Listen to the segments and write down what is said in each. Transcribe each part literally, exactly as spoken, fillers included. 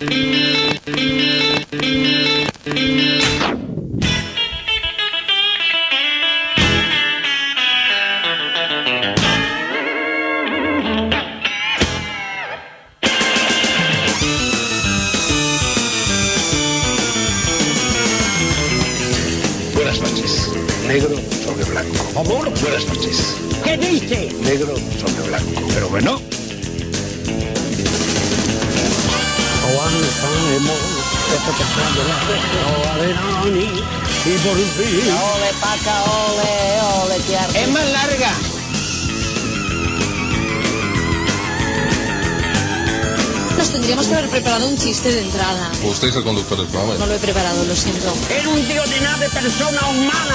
Buenas noches. Negro sobre blanco. Por favor. Buenas noches. ¿Qué dice? Negro sobre blanco. Pero bueno. Y por fin. Ole, paca, ole, ole, que arde. Es más larga. Nos tendríamos que haber preparado un chiste de entrada. Usted es el conductor del programa. No lo he preparado, lo siento. Era un tío de nave persona humana.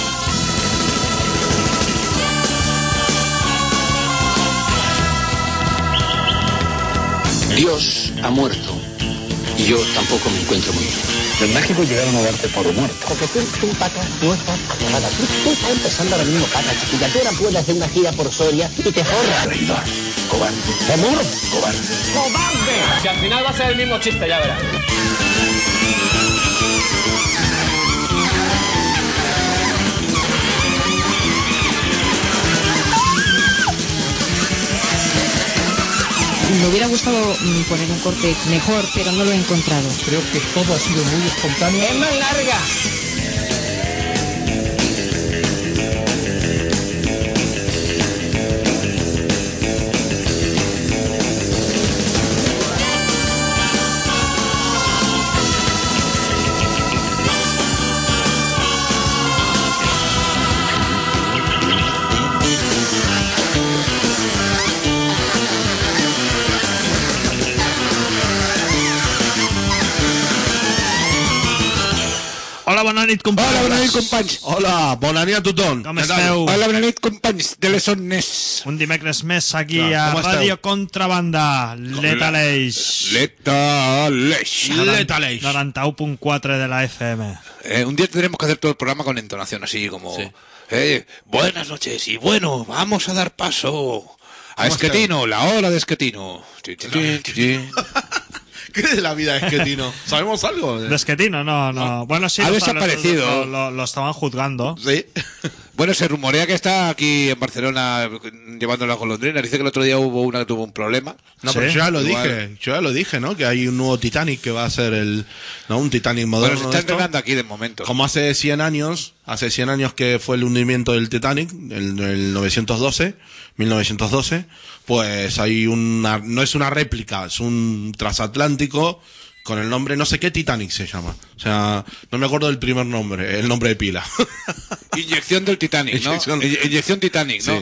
Dios ha muerto. Y yo tampoco me encuentro muy bien. En México llegaron a darte por muerto. Porque tú, tú, paca, no estás acabada. Tú, tú estás empezando ahora mismo, paca, chiquilla. Tú ahora puedes hacer una gira por Soria y te forras. Traidor. Cobarde. ¡Amor! Cobarde. ¡Cobarde! Si al final va a ser el mismo chiste, ya verás. Me hubiera gustado mm, poner un corte mejor, pero no lo he encontrado. Creo que todo ha sido muy espontáneo. Es más larga. Hola, bona nit, companys. Hola, bona nit, companys. Hola, bona nit a tothom. Com esteu? Hola, bona nit, companys de les Onnes. Un dimecres més aquí Clar, a Ràdio Contrabanda. Letaleix. Letaleix. Letaleix. noranta-u punt quatre de la F M. Eh, un día tendremos que hacer todo el programa con entonación así como... Sí. Eh, buenas noches y bueno, vamos a dar paso a Esquetino, la hora de Esquetino. ¿Qué es la vida de Esquetino? ¿Sabemos algo? De Esquetino, no, no. Bueno, sí, ha lo, desaparecido. Lo, lo, lo estaban juzgando. Sí. Bueno, se rumorea que está aquí en Barcelona llevando la golondrina. Dice que el otro día hubo una que tuvo un problema. No, ¿Sí? pero yo ya lo Igual. dije. Yo ya lo dije, ¿no? Que hay un nuevo Titanic que va a ser el... ¿no? Un Titanic moderno. Bueno, se está de esto. entrenando aquí de momento. Como hace cien años, hace cien años que fue el hundimiento del Titanic, el, el novecientos doce, mil novecientos doce, pues hay una... No es una réplica, es un transatlántico con el nombre, no sé qué Titanic se llama. O sea, no me acuerdo del primer nombre, el nombre de pila. Inyección del Titanic, ¿no? Inyección. Inyección Titanic, ¿no? Sí.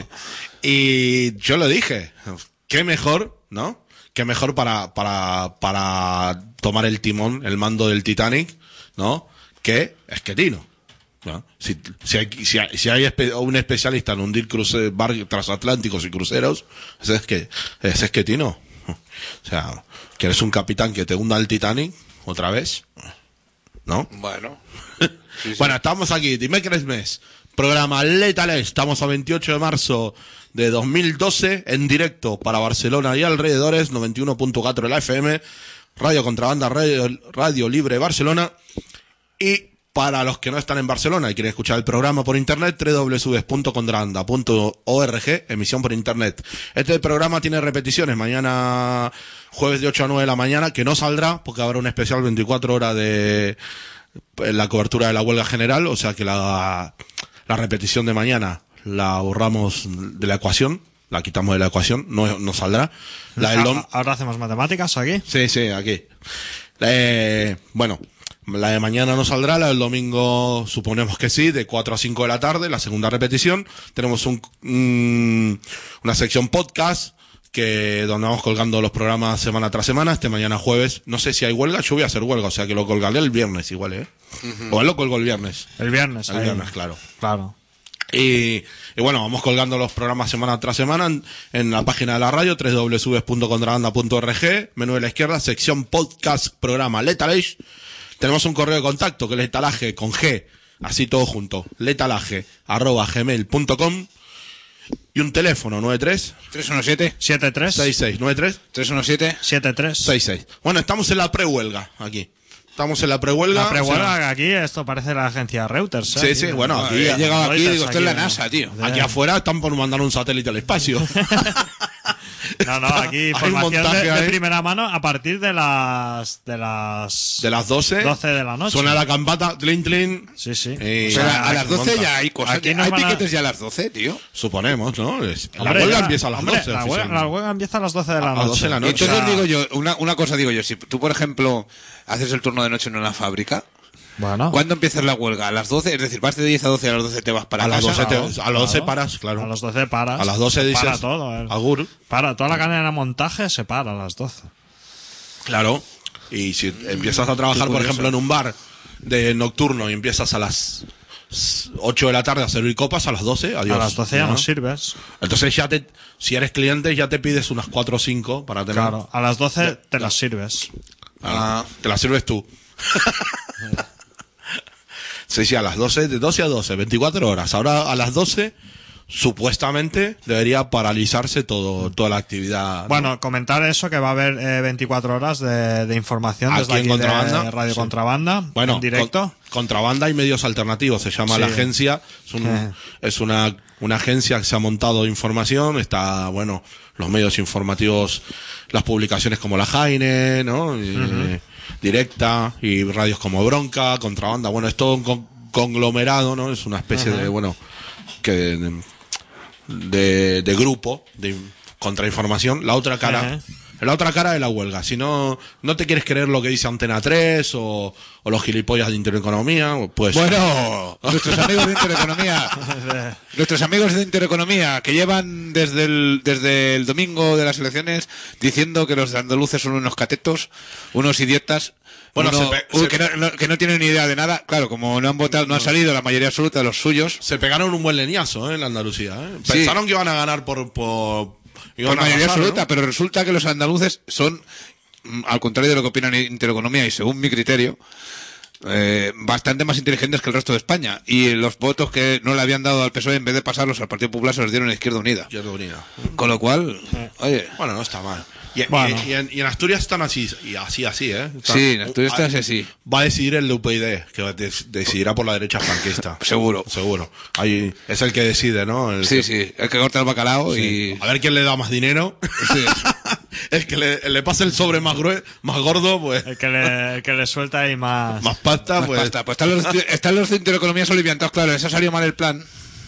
Y yo lo dije, qué mejor, ¿no? Qué mejor para, para, para tomar el timón, el mando del Titanic, ¿no? Que Esquetino, ¿no? Si, si hay, si hay, si hay espe- un especialista en hundir cruce, barcos transatlánticos y cruceros, ese es que, es Esquetino. O sea, que eres un capitán que te hunda el Titanic, otra vez, ¿no? Bueno. Sí, sí. Bueno, estamos aquí, dimecres mes, programa Letaleix, estamos a veintiocho de marzo de dos mil doce, en directo para Barcelona y alrededores, noventa y uno punto cuatro de la F M, Radio Contrabanda, Radio, Radio Libre Barcelona, y para los que no están en Barcelona y quieren escuchar el programa por internet, doble u doble u doble u punto contrabanda punto org, emisión por internet. Este programa tiene repeticiones, mañana jueves de ocho a nueve de la mañana, que no saldrá porque habrá un especial veinticuatro horas de la cobertura de la huelga general, o sea que la, la repetición de mañana la borramos de la ecuación, la quitamos de la ecuación, no, no saldrá. La del dom- Ahora hacemos matemáticas aquí. Sí, sí, aquí. Eh, bueno, la de mañana no saldrá, la del domingo suponemos que sí, de cuatro a cinco de la tarde, la segunda repetición. Tenemos un, un una sección podcast que donde vamos colgando los programas semana tras semana. Este mañana jueves, no sé si hay huelga, yo voy a hacer huelga, o sea que lo colgaré el viernes igual, ¿eh? Uh-huh. O él lo colgo el viernes. El viernes. El ahí. viernes, claro. Claro. Y, y bueno, vamos colgando los programas semana tras semana en, en la página de la radio, doble u doble u doble u punto contrabanda punto org, menú de la izquierda, sección podcast, programa Letaleix. Tenemos un correo de contacto que es letalaje con G, así todo junto, letalaje arroba gmail punto com. y un teléfono, nueve tres tres uno siete siete tres seis seis nueve tres tres uno siete siete tres seis seis. Bueno, estamos en la prehuelga aquí. Estamos en la prehuelga. La prehuelga, o sea, que aquí esto parece la agencia Reuters. ¿eh? Sí, Aquí, sí, bueno, aquí he llegado aquí y Reuters digo, esto es la aquí, NASA, tío. aquí afuera están por mandar un satélite al espacio. No, no, aquí Hay un información de, montaje de ahí. primera mano a partir de las de las De las doce, doce de la noche. suena la campana, tlin, tlin. Sí, sí. Y- O sea, O a sea, las doce monta. ya hay cosas. Aquí nos hay van a- piquetes ya a las doce, tío. Suponemos, ¿no? Es- la Hombre, huelga ya- empieza a las hombre, doce. La huelga, oficialmente. la huelga empieza a las doce de la A las noche. doce de la Y noche. entonces O sea, digo yo, una, una cosa digo yo, si tú, por ejemplo, haces el turno de noche en una fábrica, Bueno, ¿cuándo empiezas la huelga? ¿A las doce? Es decir, vas de diez a doce, a las doce te vas para a las casa. doce, te- ¿no? a las doce Claro. paras, claro. a las doce paras. A las doce dices, Para todo. eh. agur. Para, toda la cadena de montaje se para a las doce. Claro. Y si empiezas a trabajar, por curioso. ejemplo, en un bar de nocturno y empiezas a las ocho de la tarde a servir copas, a las doce, adiós. A las doce ya no sirves. Entonces ya te, si eres cliente, ya te pides unas cuatro o cinco para tener. Claro, a las doce te las sirves. Ah, te las sirves tú. Sí, sí, a las doce, de doce a doce, veinticuatro horas. Ahora a las doce, supuestamente, debería paralizarse todo, toda la actividad. ¿no? Bueno, comentar eso, que va a haber eh, veinticuatro horas de, de información Aquí desde en aquí Contrabanda. de Radio Sí. Contrabanda, Bueno, en directo. con- Contrabanda y medios alternativos se llama Sí. la agencia. Es, un- Eh. es una, una agencia que se ha montado de información. Está, bueno, los medios informativos, las publicaciones como La Jaine, ¿no? Y, Directa y radios como Bronca, Contrabanda. Bueno, es todo un con- conglomerado, ¿no? Es una especie de, bueno, que de, de, de grupo de contrainformación. La otra cara. Ajá. La otra cara de la huelga. Si no, no te quieres creer lo que dice Antena tres o, o los gilipollas de Intereconomía, pues. Bueno, nuestros amigos de Intereconomía, nuestros amigos de Intereconomía que llevan desde el, desde el domingo de las elecciones diciendo que los andaluces son unos catetos, unos idiotas, Bueno, uno- se pe- uy, se- que, no, no- que no tienen ni idea de nada. Claro, como no han votado, no ha salido la mayoría absoluta de los suyos. Se pegaron un buen leñazo, ¿eh? En la Andalucía, ¿eh? Sí. Pensaron que iban a ganar por. por iban Por a mayoría arrasar, absoluta, ¿no? pero resulta que los andaluces son, mm, al contrario de lo que opinan Intereconomía y según mi criterio, eh, bastante más inteligentes que el resto de España. Y los votos que no le habían dado al P S O E, en vez de pasarlos al Partido Popular, se los dieron a Izquierda Unida. Izquierda Unida. Con lo cual, oye, Bueno, no está mal. Y, y- Bueno. y en, y en Asturias están así, y así, así, ¿eh? Están- sí, en Asturias ah, está así. Va a decidir el de U P y D, que de- decidirá por la derecha franquista. Seguro. Seguro. Ahí es el que decide, ¿no? El Sí, que- sí, el que corta el bacalao sí. y... A ver quién le da más dinero. Sí. El que le, le pase el sobre más grue- más gordo, pues. El que le, el que le suelta ahí más. Más pasta, Más pues. pasta. Pues están los, están los de Intereconomía soliviantados, claro, les ha salido mal el plan,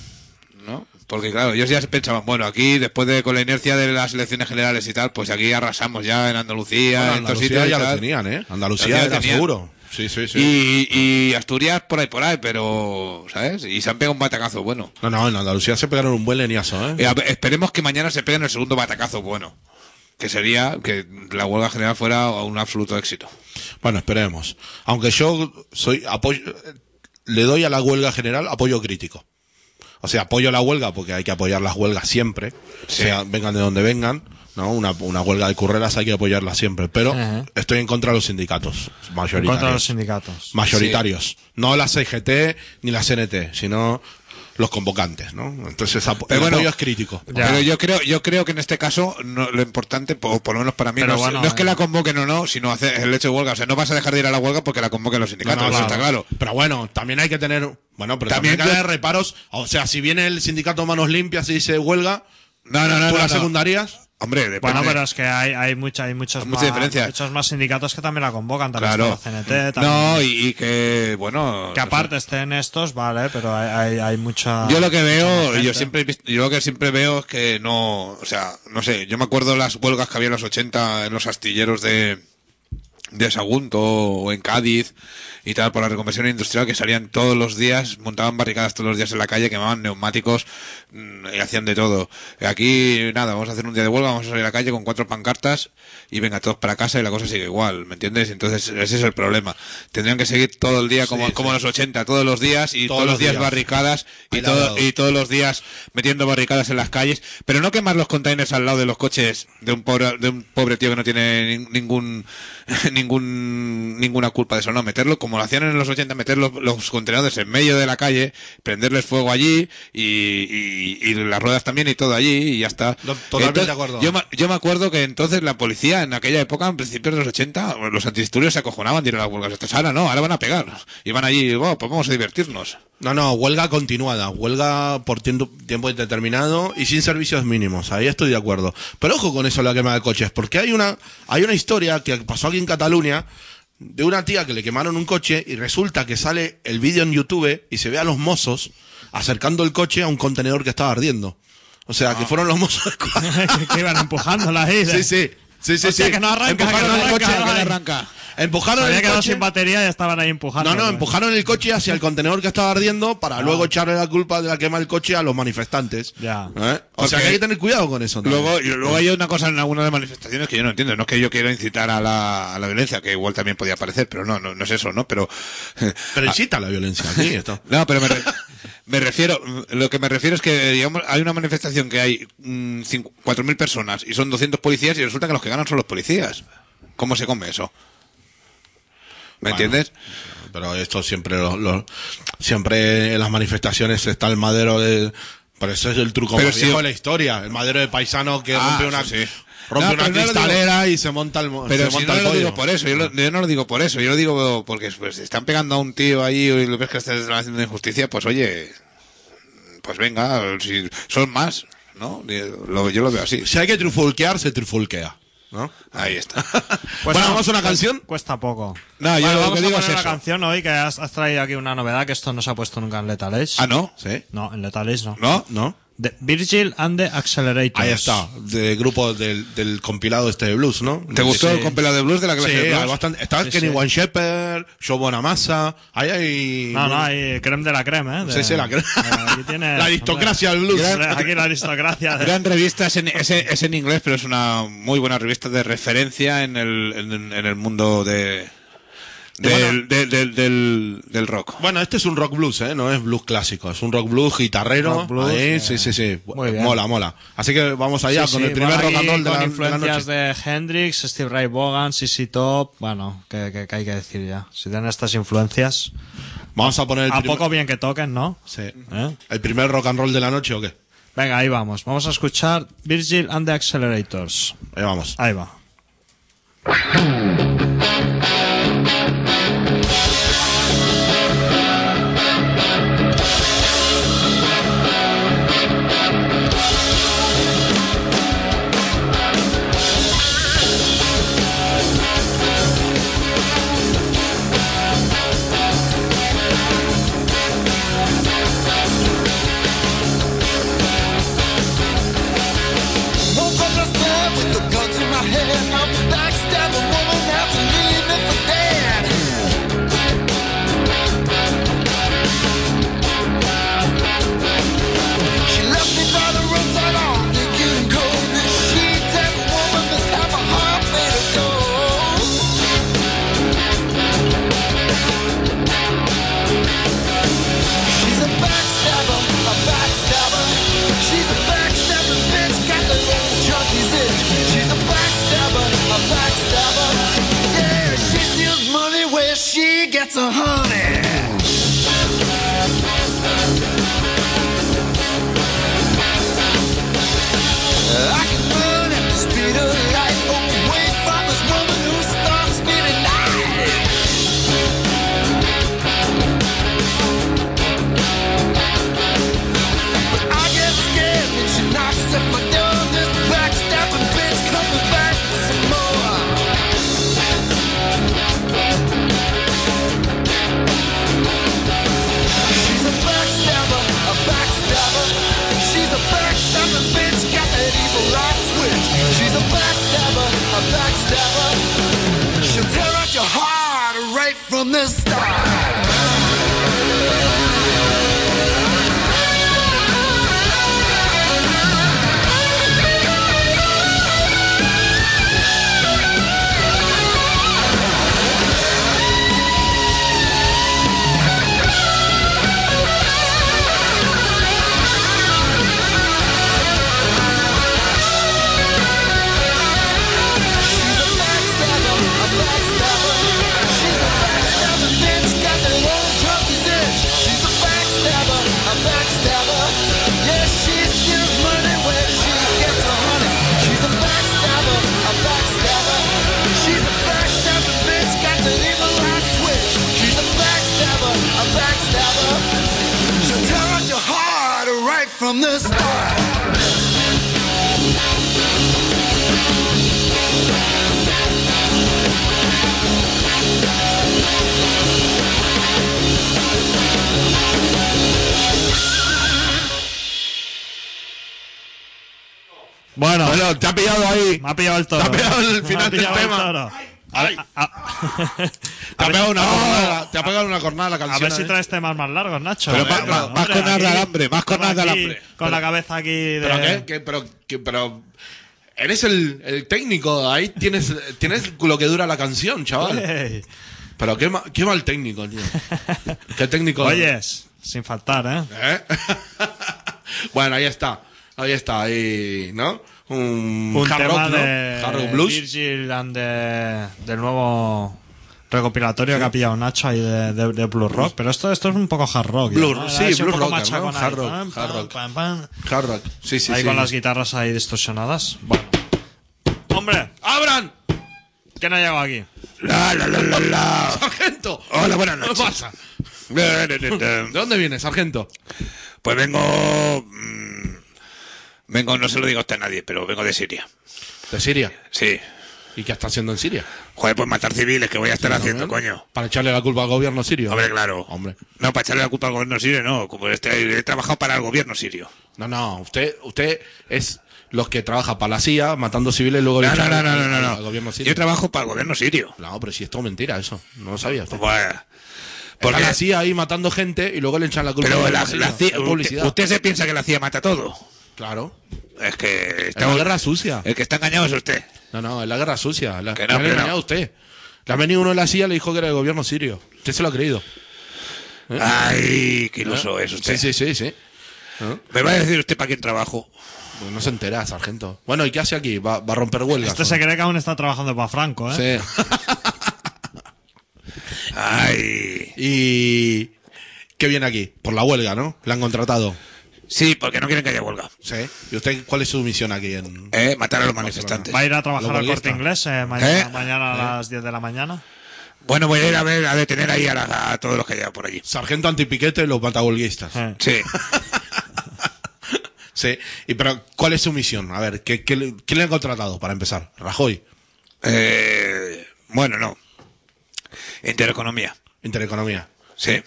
¿no? Porque claro, ellos ya se pensaban, bueno, aquí después de con la inercia de las elecciones generales y tal, pues aquí arrasamos ya en Andalucía, Bueno, en todos Andalucía sitios y ya lo tal. tenían, ¿eh? Andalucía Ya lo era tenían. seguro. Sí, sí, sí. Y, y Asturias por ahí, por ahí, pero, ¿sabes? Y se han pegado un batacazo bueno. No, no, en Andalucía se pegaron un buen leñazo, ¿eh? Eh, a ver, esperemos que mañana se peguen el segundo batacazo bueno. Que sería que la huelga general fuera un absoluto éxito. Bueno, esperemos. Aunque yo soy apoyo, le doy a la huelga general apoyo crítico. O sea, apoyo la huelga porque hay que apoyar las huelgas siempre, Sí. sea vengan de donde vengan, ¿no? Una, una huelga de curreras hay que apoyarla siempre, pero Ajá. estoy en contra de los sindicatos mayoritarios. Contra los sindicatos. Mayoritarios. No la C G T ni la C N T, sino los convocantes, ¿no? Entonces, apo- Pero el bueno, apoyo es crítico. Ya. Pero yo creo, yo creo que en este caso no- lo importante, o por lo menos para mí, Pero no, es- bueno, no es que eh. la convoquen o no, sino hacer el hecho de huelga. O sea, no vas a dejar de ir a la huelga porque la convoquen los sindicatos, No, no, eso claro. está claro. Pero bueno, también hay que tener, bueno, pero También también, hay que yo- tener reparos. O sea, si viene el sindicato Manos Limpias y dice huelga, No, no, no, ¿tú no, las no. secundarias? Hombre, depende. Bueno, pero es que hay, hay, mucha, hay muchos, Hay mucha más, diferencia. muchos más sindicatos que también la convocan. También Claro. está la C N T. También, No, y, y que, bueno... que aparte estén estos, vale, pero hay, hay, hay mucha. Yo lo que mucha veo, más gente. yo siempre he visto- yo lo que siempre veo es que no, o sea, no sé, yo me acuerdo las huelgas que había en los ochenta en los astilleros de de Sagunto o en Cádiz y tal por la reconversión industrial, que salían todos los días, montaban barricadas todos los días en la calle, quemaban neumáticos mm, y hacían de todo. Aquí nada, vamos a hacer un día de huelga, vamos a salir a la calle con cuatro pancartas y venga todos para casa y la cosa sigue igual, ¿me entiendes? Entonces ese es el problema. Tendrían que seguir todo el día como, Sí, como sí. en los ochenta, todos los días y todos, Todos los los días, días. barricadas y, Ahí todo, al lado. y todos los días metiendo barricadas en las calles, pero no quemar los containers al lado de los coches de un pobre, de un pobre tío que no tiene nin- ningún ningún ninguna culpa de eso, no, meterlo como lo hacían en los ochenta, meter los, los contenedores en medio de la calle, prenderles fuego allí y, y, y las ruedas también y todo allí y ya está. No, totalmente entonces, de acuerdo. Yo, yo me acuerdo que entonces la policía en aquella época, en principios de los ochenta, los antidisturbios se acojonaban, dieron las huelgas. Entonces ahora no, ahora van a pegar. Y van allí, oh, pues vamos a divertirnos. No, no, huelga continuada, huelga por tiempo, tiempo indeterminado y sin servicios mínimos, ahí estoy de acuerdo. Pero ojo con eso, la quema de coches, porque hay una, hay una historia que pasó aquí en Cataluña de una tía que le quemaron un coche y resulta que sale el vídeo en YouTube y se ve a los mozos acercando el coche a un contenedor que estaba ardiendo. O sea, ah. que fueron los mozos que iban empujándola ahí. Sí, sí. Sí, sí, o sea, sí. que no arranca, empujaron que no el coche, arranca, que no ay. arranca. Empujaron Había el quedado coche sin batería y estaban ahí empujando. No, no, empujaron el coche hacia el contenedor que estaba ardiendo para ah. luego echarle la culpa de la quema del coche a los manifestantes. Ya. ¿Eh? O sea que hay que tener cuidado con eso. Luego, y luego hay una cosa en algunas de las manifestaciones que yo no entiendo. No es que yo quiera incitar a la, a la violencia, que igual también podía parecer, pero no, no, no es eso, ¿no? Pero. Pero incita a la violencia aquí, esto. No, pero me, re, me refiero, lo que me refiero es que, digamos, hay una manifestación que hay mmm, cuatro mil personas y son doscientos policías y resulta que los que ganan son los policías. ¿Cómo se come eso? ¿Me bueno, entiendes? Pero esto siempre lo, lo, siempre en las manifestaciones está el madero de... Pero eso es el truco pero más si viejo yo... de la historia. El madero de paisano que ah, rompe una, sí. rompe no, una cristalera no digo... y se monta el Pero se si monta no el lo pollo. digo por eso, yo, lo, yo no lo digo por eso, yo lo digo porque pues, están pegando a un tío ahí y lo ves que están haciendo una injusticia, pues oye, pues venga, si son más, ¿no? Yo lo veo así. Si hay que trifulquear, se trifulquea. ¿No? Ahí está. Pues bueno, no, ¿vamos a una canción? Cuesta poco. No, yo bueno, lo vamos que digo a es poner eso. una canción hoy que has, has traído aquí una novedad que esto no se ha puesto nunca en Lethal Age. Ah, ¿no? Sí. No, en Lethal Age no. ¿No? ¿No? The Virgil and the Accelerators. Ahí está, de grupo del, del compilado este de blues, ¿no? ¿Te gustó sí. el compilado de blues de la clase sí, de blues? bastante. Está sí, Kenny sí. One Shepherd, Joe Bonamassa, ahí hay... No, no, hay creme de la creme, ¿eh? De, sí, sí, la creme. Aquí tiene, la aristocracia del blues. Gran, aquí la aristocracia. De... Gran revista, es en, es, es en inglés, pero es una muy buena revista de referencia en el, en, en el mundo de... Del, bueno, del, del, del, del rock. Bueno, este es un rock blues, ¿eh? No es blues clásico, es un rock blues guitarrero. Rock blues, ahí, eh, sí, sí, sí. Mola, mola. Así que vamos allá sí, con sí, el primer rock and roll de con la, influencias de la noche. de Hendrix, Steve Ray Vaughan, C C Top. Bueno, que, que, que hay que decir ya. Si tienen estas influencias. Vamos a poner el A primer... poco bien que toquen, ¿no? Sí. ¿Eh? ¿El primer rock and roll de la noche o qué? Venga, ahí vamos. Vamos a escuchar Virgil and the Accelerators. Ahí vamos. Ahí va. Gets a honey. I can run at the speed of light, away from this woman who stalks me tonight. But I get scared when she knocks at my door. This backstabbing bitch coming back for some more. She's a backstabber, a backstabber. She's a backstabber, bitch, got that evil light switch. She's a backstabber, a backstabber. She'll tear out your heart right from the start. She's a backstabber, a backstabber. from the start. Bueno, Bueno, te ha pillado ahí. me ha pillado el toro. Te ha pillado el Me final ha del pillado el tema. toro. A ver, a- a- Te ha pegado una cornada, te ha pegado una cornada la a canción. ver si ¿eh? traes temas más largos, Nacho. Pero Eh, más- bueno, más- más hombre, con nada de aquí- alambre, más con nada de aquí, alambre. Con Pero- la cabeza aquí de... ¿Pero qué? ¿Qué? Pero, qué- pero, pero eres el, el técnico, ahí tienes, tienes lo que dura la canción, chaval. Ey. Pero qué, ma- qué mal técnico, tío. Qué técnico. Oyes, sin faltar, ¿eh? ¿Eh? Bueno, ahí está. Ahí está, ahí, ¿no? Un, Un hard tema rock, ¿no? de Hard rock blues. Virgil and the- del nuevo recopilatorio que ha pillado Nacho ahí de, de, de blues rock, pero esto, esto es un poco hard rock. Blues, ¿no? sí, Es un blues poco rocker, ¿no? machacón ahí. Hard rock, Pam, hard pam, rock. pam, pam. Hard rock. Sí, sí, Ahí sí. con las guitarras ahí distorsionadas. Bueno. Hombre, ¡Abran! ¿quién ha llegado aquí? La, la, la, la, la. ¡Sargento! Hola, buenas ¿Qué noches. pasa? ¿De dónde vienes, sargento? Pues vengo... mm, vengo, no se lo digo a usted a nadie, pero vengo de Siria. ¿De Siria? Sí. ¿Y qué está haciendo en Siria? Joder, pues matar civiles, que voy a estar haciendo, ¿No? coño? Para echarle la culpa al gobierno sirio. Hombre, claro. Hombre. No, para echarle la culpa al gobierno sirio, no. Como este, he trabajado para el gobierno sirio. No, no, usted, usted es los que trabaja para la C I A matando civiles y luego le No, no, echan no, no, al- no, no, al no. gobierno sirio. Yo trabajo para el gobierno sirio. No, pero si es todo mentira eso. No lo sabía usted. Pues, Porque porque, la C I A ahí matando gente y luego le echan la culpa pero al la, gobierno la sirio. C I A, Es publicidad. usted, usted se piensa que la C I A mata todo. Claro. Es que Es está, la guerra sucia. el que está engañado es usted. No, no, es la guerra sucia. La, Que le no, han que engañado no. a usted. Le ha venido uno de la C I A y le dijo que era el gobierno sirio. Usted se lo ha creído. Ay, qué iluso es usted. Sí, sí, sí, sí. ¿Me va a decir usted para quién trabajo? Pues no se entera, sargento. Bueno, ¿y qué hace aquí? ¿Va, va a romper huelgas? Este ¿o se no? cree que aún está trabajando para Franco, ¿eh? Sí. Ay. ¿Y qué viene aquí? Por la huelga, ¿no? Le han contratado. Sí, porque no quieren que haya huelga. Sí. ¿Y usted cuál es su misión aquí en...? Eh, matar a los manifestantes. ¿Va a ir a trabajar Lo al Corte huelguista. Inglés eh, mañana, ¿Eh? mañana a las diez de la mañana? Bueno, voy a ir a ver, a detener ahí a, la- a todos los que haya por allí. Sargento antipiquete, los matahuelguistas. Eh. Sí. Sí. ¿Y pero cuál es su misión? A ver, ¿qué, qué le- ¿quién le han contratado para empezar? ¿Rajoy? Eh, bueno, no. Intereconomía. Intereconomía. Sí.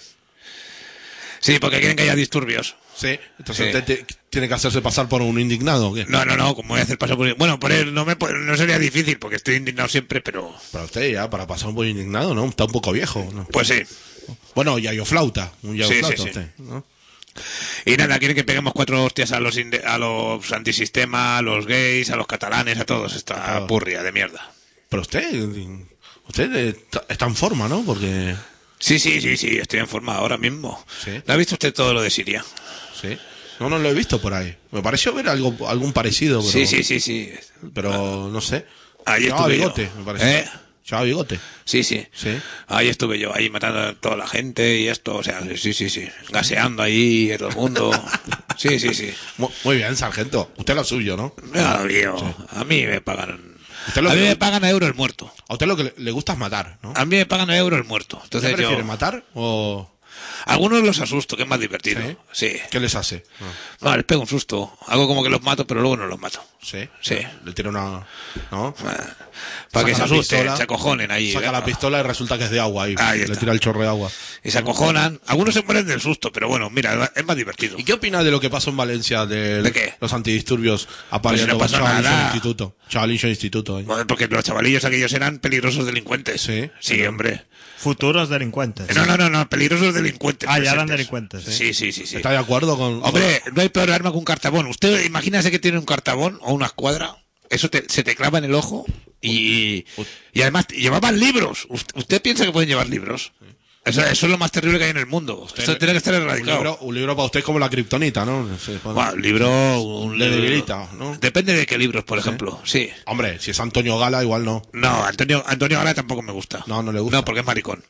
Sí, porque quieren que haya disturbios. Sí. Entonces Sí. usted te- tiene que hacerse pasar por un indignado, ¿o qué? No, no, no, como voy a hacer paso por... Bueno, por él no, me, po- no sería difícil, porque estoy indignado siempre, pero... Para usted ya, para pasar por indignado, ¿no? Está un poco viejo, ¿no? Pues sí. Bueno, yayo flauta. Un yayo Sí, flauta sí, sí. usted, ¿no? Y nada, quieren que peguemos cuatro hostias a los, inde- a los antisistema, a los gays, a los catalanes, a todos. Esta Claro. purria de mierda. Pero usted, usted está, está en forma, ¿no? Porque... Sí, sí, sí, sí, estoy en forma ahora mismo. Sí. ¿No ha visto usted todo lo de Siria? Sí. No, no lo he visto por ahí. Me pareció ver algo, algún parecido, pero... Sí, sí, sí, sí. Pero no sé. Ahí Llevaba estuve yo. bigote, me pareció. ¿Eh? Llevaba bigote. Sí, sí. Sí. Ahí estuve yo, ahí matando a toda la gente y esto, o sea, sí, sí, sí. Gaseando ahí a todo el mundo. Sí, sí, sí. Mu- Muy bien, sargento. Usted lo suyo, ¿no? No, mío. A mí me pagan... Usted lo A mí que- me pagan a euro el muerto. A usted lo que le, le gusta es matar, ¿no? A mí me pagan a euro el muerto. ¿Usted Entonces prefiere yo... matar o...? Algunos los asusto, que es más divertido. ¿Sí? Sí. ¿Qué les hace? No, les pego un susto. Hago como que los mato, pero luego no los mato. Sí. Sí. Le tira una... ¿no? Ah, Para que se Saca la asusten, pistola, se acojonen ahí. Saca venga. la pistola y resulta que es de agua ahí. Ahí Le está. tira el chorro de agua. Y se acojonan. Algunos se mueren del susto, pero bueno, mira, es más divertido. ¿Y qué opina de lo que pasó en Valencia de, ¿De qué? los antidisturbios apaleando Pues no con pasó chavalillo nada. en instituto? Chavalillo en instituto. ¿eh? Joder, porque los chavalillos aquellos eran peligrosos delincuentes. Sí. Sí, hombre. Futuros delincuentes. No, no, no, no, peligrosos delincuentes. Ah, ya eran presentes. delincuentes. Sí, sí, sí, sí. ¿Está de acuerdo con...? Hombre, no hay peor arma que un cartabón. Usted imagínese que tiene un cartabón o una escuadra, eso te- se te clava en el ojo y, y además llevaban libros. Ust- ¿Usted piensa que pueden llevar libros? Eso, eso es lo más terrible que hay en el mundo. Esto tiene que estar Un erradicado. libro, un libro para usted es como la kriptonita, ¿no? Sí, bueno. Bueno, libro, un Le libro- debilita, ¿no? Depende de qué libros, por ejemplo. Sí. Hombre, si es Antonio Gala, igual no. No, Antonio, Antonio Gala tampoco me gusta. No, no le gusta. No, porque es maricón.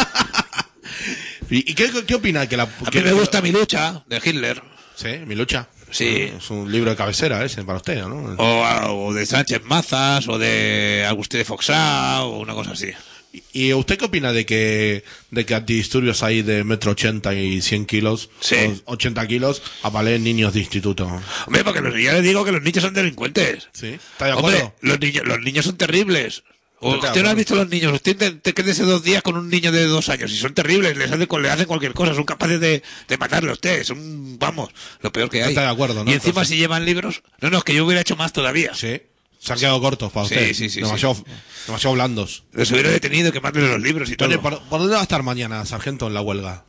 ¿Y, y qué, qué opina? Que la, A que- mí me gusta Mi lucha, de Hitler. Sí, Mi lucha. Sí. Es un libro de cabecera ese para usted, ¿no? O, o de Sánchez Mazas, o de Agustín de Foxá, o una cosa así. ¿Y usted qué opina de que de que antidisturbios hay de metro ochenta y cien kilos, Sí. o ochenta kilos, apalen niños de instituto? Hombre, porque los, ya le digo que los niños son delincuentes. ¿Sí? ¿Está de acuerdo? Hombre, los niños, los niños son terribles. Estoy de ¿Usted no acuerdo. ha visto los niños? Usted te, te quédese dos días con un niño de dos años y son terribles, les hacen, le hacen cualquier cosa, son capaces de, de matarle a usted. Son, vamos, lo peor que hay. Está de acuerdo, ¿no? Y encima Entonces- si llevan libros, no, no, es que yo hubiera hecho más todavía. Sí. Se han quedado cortos para Sí, usted. sí, sí, demasiado, demasiado blandos. Les hubiera detenido y quemarle los libros y todo. Oye, ¿por, por dónde va a estar mañana, sargento, en la huelga?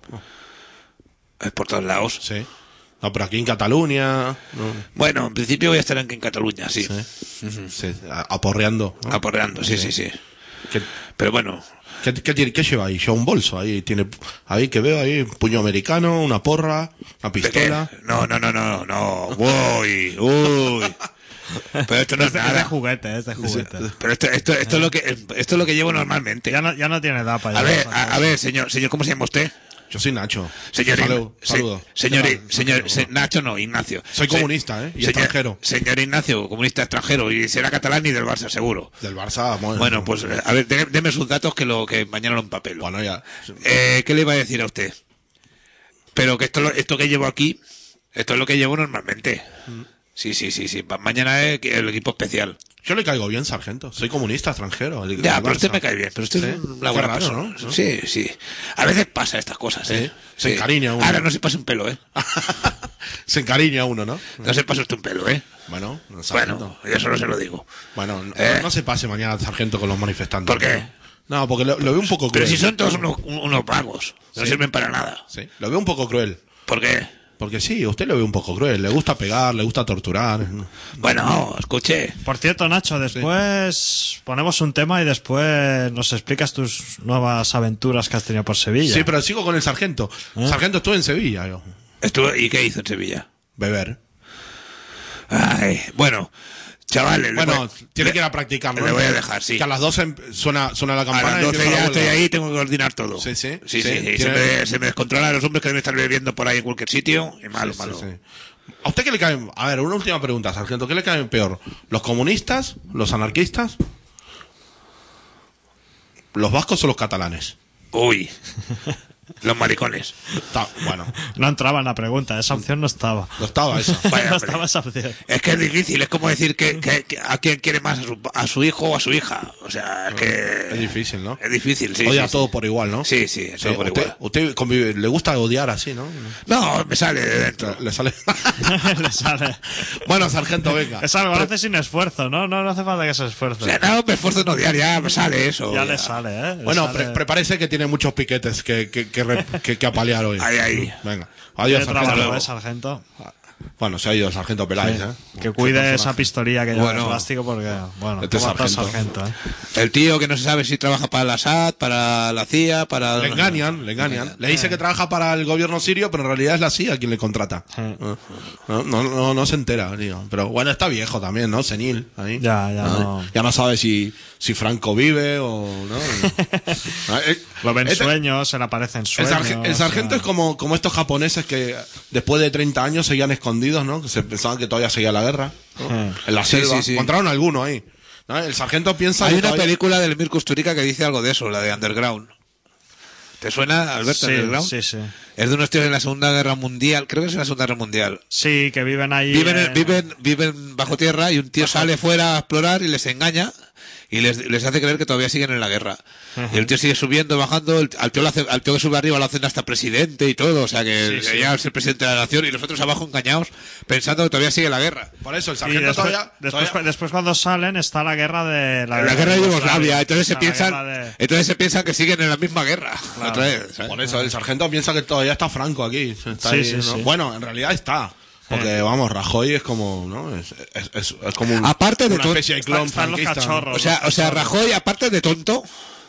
Es por todos lados. Sí. No, pero aquí en Cataluña. No. Bueno, en principio voy a estar aquí en Cataluña, sí. Sí. Sí, a- aporreando. ¿no? Aporreando, sí, sí, sí. ¿Qué, Pero bueno, qué, qué tiene- qué lleva ahí? Lleva un bolso ahí. Tiene, ahí que veo ahí, un puño americano, una porra, una ¿de qué? pistola. No, no, no, no, no. Uy, uy. Pero esto no es Es de, es de nada. juguete, es de juguete. Pero esto, esto, esto es lo que, esto es lo que llevo normalmente. Ya no, ya no tiene edad para A ver, llevar a, a ver, señor, señor, ¿cómo se llama usted? Yo soy Nacho. Señor, Salud, se- saludo. señor, ¿Qué tal? señor, se- Nacho no, Ignacio. Soy Se- comunista, ¿eh? Y señor- extranjero. Señor Ignacio, comunista extranjero, y será catalán y del Barça, seguro. Del Barça, bueno. Bueno, pues, eh, a ver, dé- deme sus datos que lo que mañana lo empapelo. Bueno, ya. Eh, ¿qué le iba a decir a usted? Pero que esto, lo- esto que llevo aquí, esto es lo que llevo normalmente. Sí, sí, sí, sí. Pa- Mañana es el equipo especial. Yo le caigo bien, sargento. Soy comunista extranjero. el- Ya, del pero usted Barça. me cae bien, pero usted Sí. es una Qué buena raro, persona. ¿no? Sí, sí. A veces pasa estas cosas, ¿eh? Se encariña uno. Ahora no se pase un pelo, ¿eh? Se encariña uno, ¿no? No se pase usted un pelo, ¿eh? Bueno, sargento. Bueno, yo solo se lo digo. Bueno, no, Eh. no se pase mañana, sargento, con los manifestantes. ¿Por qué? No, porque lo, lo veo un poco cruel. Pero si son todos unos, unos vagos, no Sí. sirven para nada. Sí, lo veo un poco cruel. ¿Por qué? Porque sí, usted lo ve un poco cruel. Le gusta pegar, le gusta torturar. Bueno, escuché. Por cierto, Nacho, después ponemos un tema y después nos explicas tus nuevas aventuras que has tenido por Sevilla. Sí, pero sigo con el sargento. ¿Eh? Sargento, estuve en Sevilla, yo. Estuvo, ¿y qué hizo en Sevilla? Beber. Ay, bueno, chavales. le Bueno, voy- tiene le- que ir a practicar, ¿no? Le voy a dejar, sí. Que a las doce em- suena, suena la A campana las y doce empieza la ya estoy huelga. ahí y tengo que coordinar todo. Sí, sí. Sí, sí, Sí, sí. Se, tiene- me, se me descontrolan los hombres que deben estar bebiendo por ahí en cualquier sitio. Y malo, Sí, malo. sí, sí. ¿A usted qué le cae? A ver, una última pregunta, sargento. ¿Qué le cae peor? ¿Los comunistas? ¿Los anarquistas? ¿Los vascos o los catalanes? Uy. Los maricones. Está, bueno, No entraba en la pregunta, esa opción no estaba. no estaba eso. Vaya, no hombre. estaba esa opción. Es que es difícil, es como decir que, que- que a quién quiere más, a su, a su hijo o a su hija. O sea, es que... Es difícil, ¿no? Es difícil, sí. Odia sí, a todo sí. por igual, ¿no? Sí, sí, todo Sí, por usted, igual. usted convive, le gusta odiar así, ¿no? No, me sale de dentro. Le sale. Le sale. Bueno, sargento, venga. Es algo que hace sin esfuerzo, ¿no? No, no hace falta que se esfuerce. O sea, no, me esfuerzo en odiar, ya me sale eso. Ya le sale, ¿eh? Le Bueno, sale. pre- prepárese que tiene muchos piquetes que, que, que, re- que- que apalear hoy. Ahí, ahí. Venga. Tiene Adiós, trabajo, sargento. ¿eh, sargento? Bueno, se ha ido el sargento Peláez, ¿eh? Que cuide Qué esa personaje. pistolilla que lleva Bueno. de plástico porque, bueno, Este ¿cómo está el sargento. sargento, eh? El tío que no se sabe si trabaja para la S A D, para la C I A, para... Le engañan, le engañan. Le dice que trabaja para el gobierno sirio, pero en realidad es la C I A quien le contrata. No, no, no, no se entera, tío. Pero bueno, está viejo también, ¿no? Senil. Ahí. Ya, ya Ah, no. Ya no sabe si, si Franco vive o no. Ah, eh, Lo ven este- sueños, se le aparecen El, sueños. sarge- el sargento o es sea. como, como estos japoneses que después de treinta años seguían escondidos, ¿no? Que se pensaban que todavía seguía la guerra. ¿no? Eh. En la Sí, selva. sí, sí. Encontraron alguno ahí. ¿no? El sargento piensa Hay que una todavía- película del Emir Kusturica que dice algo de eso, la de Underground. ¿Te suena, Alberto, Sí, Underground? sí, sí. Es de unos tíos en la Segunda Guerra Mundial, creo que es en la Segunda Guerra Mundial. Sí, que viven ahí. Viven, eh, viven, viven bajo tierra y un tío sale fuera a explorar y les engaña y les, les hace creer que todavía siguen en la guerra. Y el tío sigue subiendo, bajando, el- al, tío lo hace- al tío que sube arriba lo hacen hasta presidente y todo, o sea que Sí, sí. ya es el presidente de la nación y los otros abajo engañados pensando que todavía sigue la guerra. Por eso, el Y sargento después, todavía... después, todavía- después cuando salen está la guerra de La, guerra de Yugoslavia, entonces se La piensan, guerra de- entonces se piensan que siguen en la misma guerra. Claro. Otra vez, ¿sabes? Por eso, el sargento piensa que todavía está Franco aquí. Está Sí, ahí, sí, ¿no? sí. Bueno, en realidad está. Porque, vamos, Rajoy es como, ¿no? Es, es, es, es como un- Aparte de una todo- especie de clon están los franquista, ¿no? cachorros. O sea, o sea, Rajoy, aparte de tonto,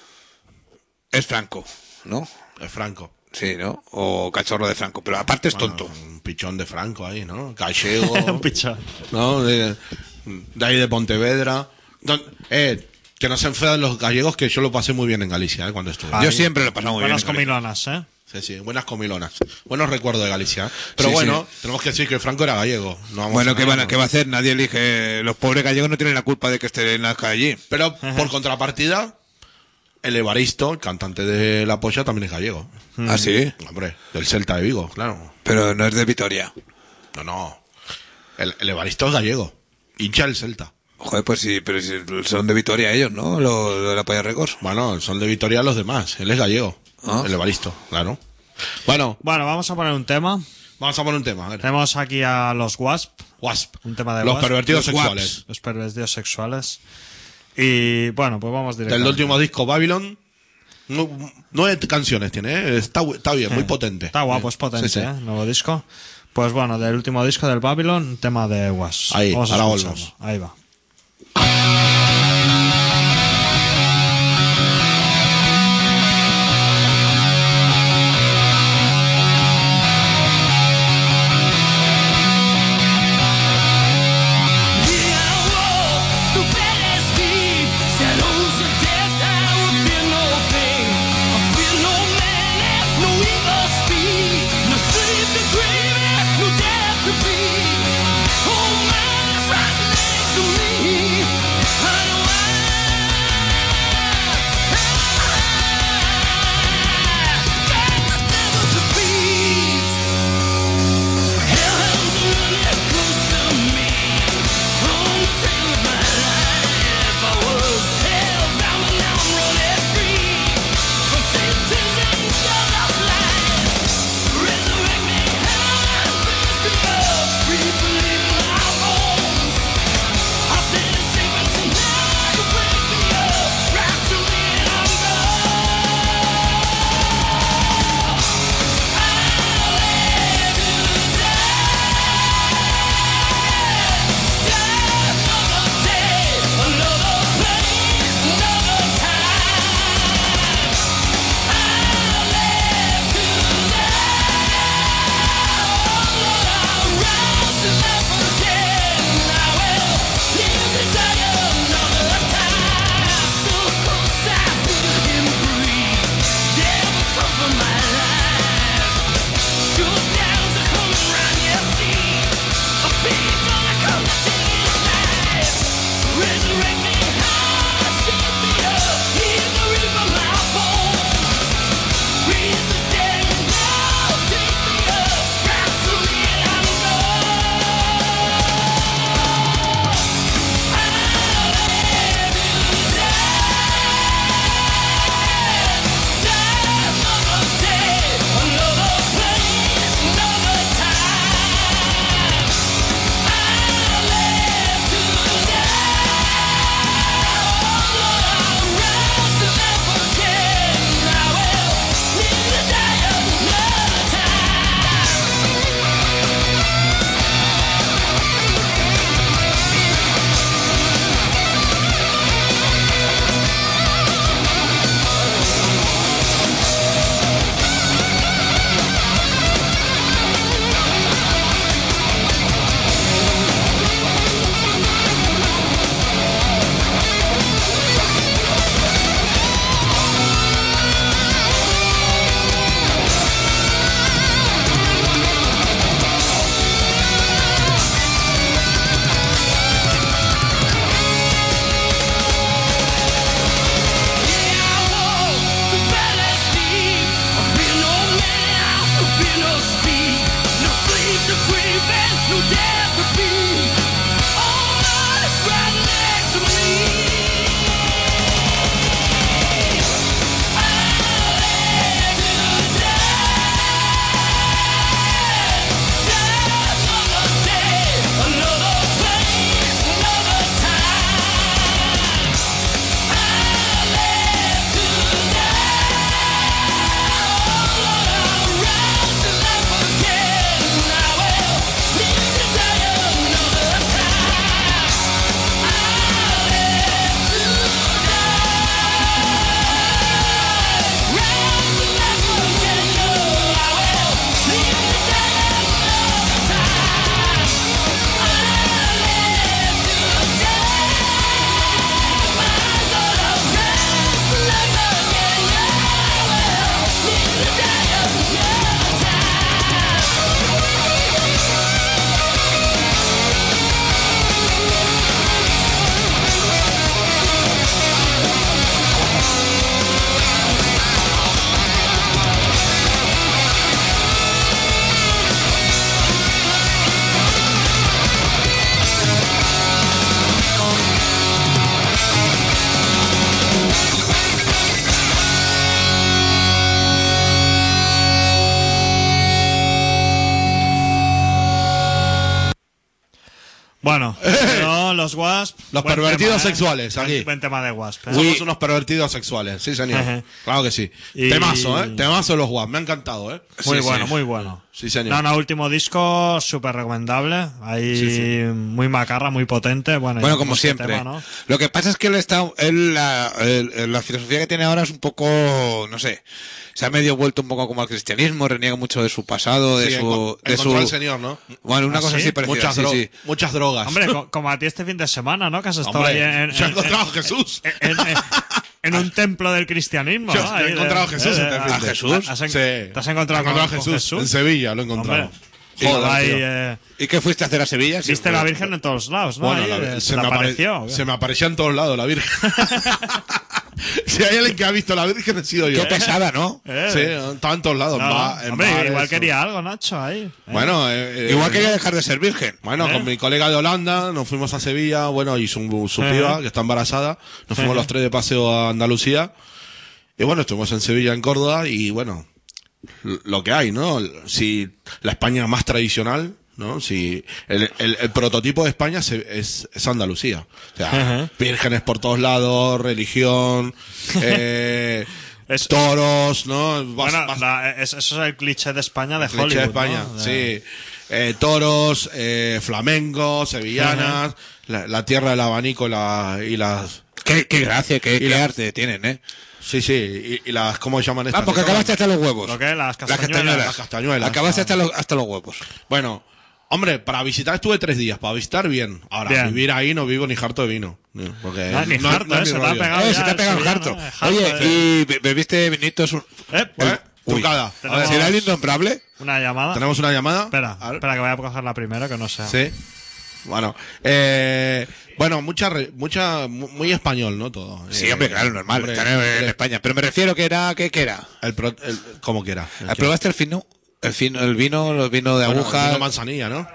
es Franco, ¿no? Es Franco. Sí, ¿no? O cachorro de Franco, pero aparte es Bueno, tonto. un pichón de Franco ahí, ¿no? Gallego. Un pichón. ¿no? De, de ahí de Pontevedra. Don- eh, que no se enfaden los gallegos, que yo lo pasé muy bien en Galicia, ¿eh? Cuando estuve. Yo siempre lo he pasado muy bien. Buenas en Galicia. comilonas, ¿eh? Sí, sí, buenas comilonas. Buenos recuerdos de Galicia. ¿eh? Pero Sí, bueno, tenemos que decir que Franco era gallego. No vamos Bueno, a ¿qué, van a, engañarnos. ¿qué va a hacer? Nadie elige. Los pobres gallegos no tienen la culpa de que estén allí. Pero por contrapartida, el Evaristo, el cantante de La Polla, también es gallego. ¿Ah, sí? Hombre, del Celta de Vigo, claro. Pero no es de Vitoria. No, no. El, el Evaristo es gallego. Hincha el Celta. Joder, pues sí, pero si son de Vitoria ellos, ¿no? Lo, lo de La Polla Records. Bueno, son de Vitoria los demás. Él es gallego. Ah. El Evaristo, claro. Bueno, Bueno, vamos a poner un tema. vamos a poner un tema. A ver. Tenemos aquí a los Wasp. Wasp. Un tema de Los Wasp. pervertidos Los sexuales. Waps. Los pervertidos sexuales. Y bueno, pues vamos Del directamente. último disco, Babylon. Nu- Nueve canciones tiene, ¿eh? Está, está bien, muy Eh, potente. Está guapo, es potente, Sí, sí. ¿eh? Nuevo disco. Pues bueno, del último disco del Babylon, un tema de Wasp. Ahí, Vamos a ahora escucharlo. volvemos. Ahí va. To me Bueno, no, los Wasp. Los buen pervertidos tema, ¿eh? sexuales, aquí. Buen, buen tema de Wasp. ¿eh? Somos unos pervertidos sexuales, sí señor. Ajá. Claro que sí. Y- Temazo, ¿eh? Temazo los Wasp, me ha encantado, ¿eh? Muy Sí, bueno, sí. muy bueno. Sí, señor. No, no, último disco súper recomendable. Ahí Sí, sí. muy macarra, muy potente. Bueno, Bueno, y como este siempre. tema, ¿no? Lo que pasa es que él está, él, la, el- la filosofía que tiene ahora es un poco, no sé, se ha medio vuelto un poco como al cristianismo, reniega mucho de su pasado, de Sí, su, enco- de encontró su, al señor, ¿no? bueno, una ¿Ah, cosa sí? así parecida, Muchas, sí, dro- sí. muchas drogas. Hombre, co- como a ti este fin de semana, ¿no? Que has estado Hombre, ahí en, se ha en- encontrado en- Jesús. En, en- en un templo del cristianismo, Yo ¿no? he Ahí de- encontrado a Jesús de- este fin ¿A de- Jesús? ¿Has en- Sí. ¿Te has encontrado, He encontrado con, a con Jesús? Jesús? En Sevilla lo he encontrado. Hombre, Joder, joder, ahí, tío. eh, ¿Y qué fuiste a hacer a Sevilla? Sí, viste fue- la Virgen en todos lados, ¿no? Bueno, Ahí, la- eh, se, ¿te me apare- apareció? ¿o qué? se me aparecía en todos lados la Virgen. Si hay alguien que ha visto la Virgen, he sido yo. Qué pesada, ¿no? Eh, Sí, estaba en todos lados. no, en ba- en hombre, bares, igual o- quería algo, Nacho, ahí. ¿eh? Bueno, eh, eh, Igual quería dejar de ser virgen. Bueno, ¿Eh? con mi colega de Holanda nos fuimos a Sevilla, bueno, y su, su Ajá. piba, que está embarazada, nos fuimos Ajá. los tres de paseo a Andalucía, y bueno, estuvimos en Sevilla, en Córdoba, y bueno, l- lo que hay, ¿no? Si la España más tradicional, ¿no? Si el, el, el prototipo de España se- es, es Andalucía. O sea, Ajá. vírgenes por todos lados, religión, eh, Es- toros, ¿no? Vas- Bueno, vas- la- es- eso es el cliché de España de Leche Hollywood, de España, ¿no? sí. Eh, toros, eh, flamencos, sevillanas, la, la tierra del abanico la, y las... Qué, qué gracia, qué, Y qué la- arte tienen, ¿eh? Sí, sí, y, y las... ¿Cómo se llaman estas? Ah, porque que toman? acabaste hasta los huevos. Lo que es las Las castañuelas. castañuelas. Las castañuelas. Acabaste hasta los, hasta los huevos. Bueno, hombre, para visitar estuve tres días, para visitar bien. Ahora, Bien. vivir ahí no vivo ni harto de vino. ¿no? Porque Ah, ni harto, es eh, mi se te ha rollo. pegado. Eh, ya se te ha el pegado el sevillano, harto. eh, harto, Oye, eh. ¿y be- bebiste vinitos? Eh, ¿Eh? pues, Trucada. A tenemos- ver, ¿Será el innombrable? una llamada. ¿tenemos una llamada? Espera, A ver. espera que voy a coger la primera, que no sea. Sí. Bueno, eh, bueno, mucha, re- mucha, mu- muy español, ¿no? Todo. Sí, Eh, hombre, claro, normal. hombre, Están en, en hombre, España. Pero me refiero que era, ¿qué, qué era? El, pro- el- como quiera. El que- ¿Probaste el fino? El fino, el vino, los vinos de Bueno, aguja. vino manzanilla, ¿no?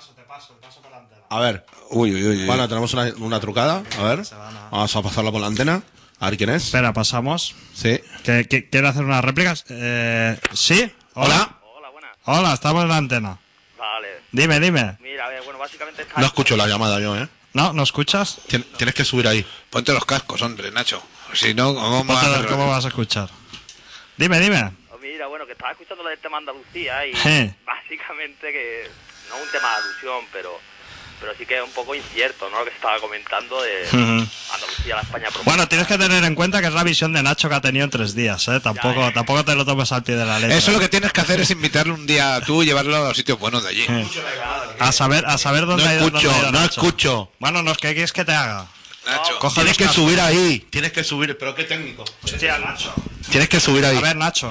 A ver. Uy, uy, uy. Bueno, tenemos una, una trucada. A ver. Vamos a pasarla por la antena. A ver quién es. Espera, pasamos. Sí. ¿Que, que- ¿Quiere hacer unas réplicas? Eh, ¿Sí? Hola. Hola, buenas. Hola, estamos en la antena. Vale. Dime, dime. Mira, a ver, bueno, básicamente está... No escucho la llamada yo, ¿eh? ¿No? ¿No escuchas? Tien- Tienes que subir ahí. Ponte los cascos, hombre, Nacho. Si no, ¿cómo, Ponte- vas a- ¿Cómo vas a escuchar? Dime, dime. Mira, bueno, que estaba escuchando lo del tema Andalucía y Sí. básicamente que no es un tema de alusión, pero pero sí que es un poco incierto, ¿no? Lo que se estaba comentando de Ujú. Andalucía, la España profunda. Bueno, tienes que tener en cuenta que es la visión de Nacho que ha tenido en tres días, ¿eh? Tampoco, Ya, ya. tampoco te lo tomes al pie de la letra. Eso lo que tienes que hacer es invitarle un día a tú y llevarlo a los sitios buenos de allí. Eh. A saber, a saber dónde No ha ido, escucho, dónde ha ido no Nacho. escucho. Bueno, no, ¿qué quieres que te haga? Nacho. Coge Tienes los que cascos. subir ahí. Tienes que subir. Pero qué técnico. Hostia, Nacho. Tienes que subir ahí. A ver, Nacho.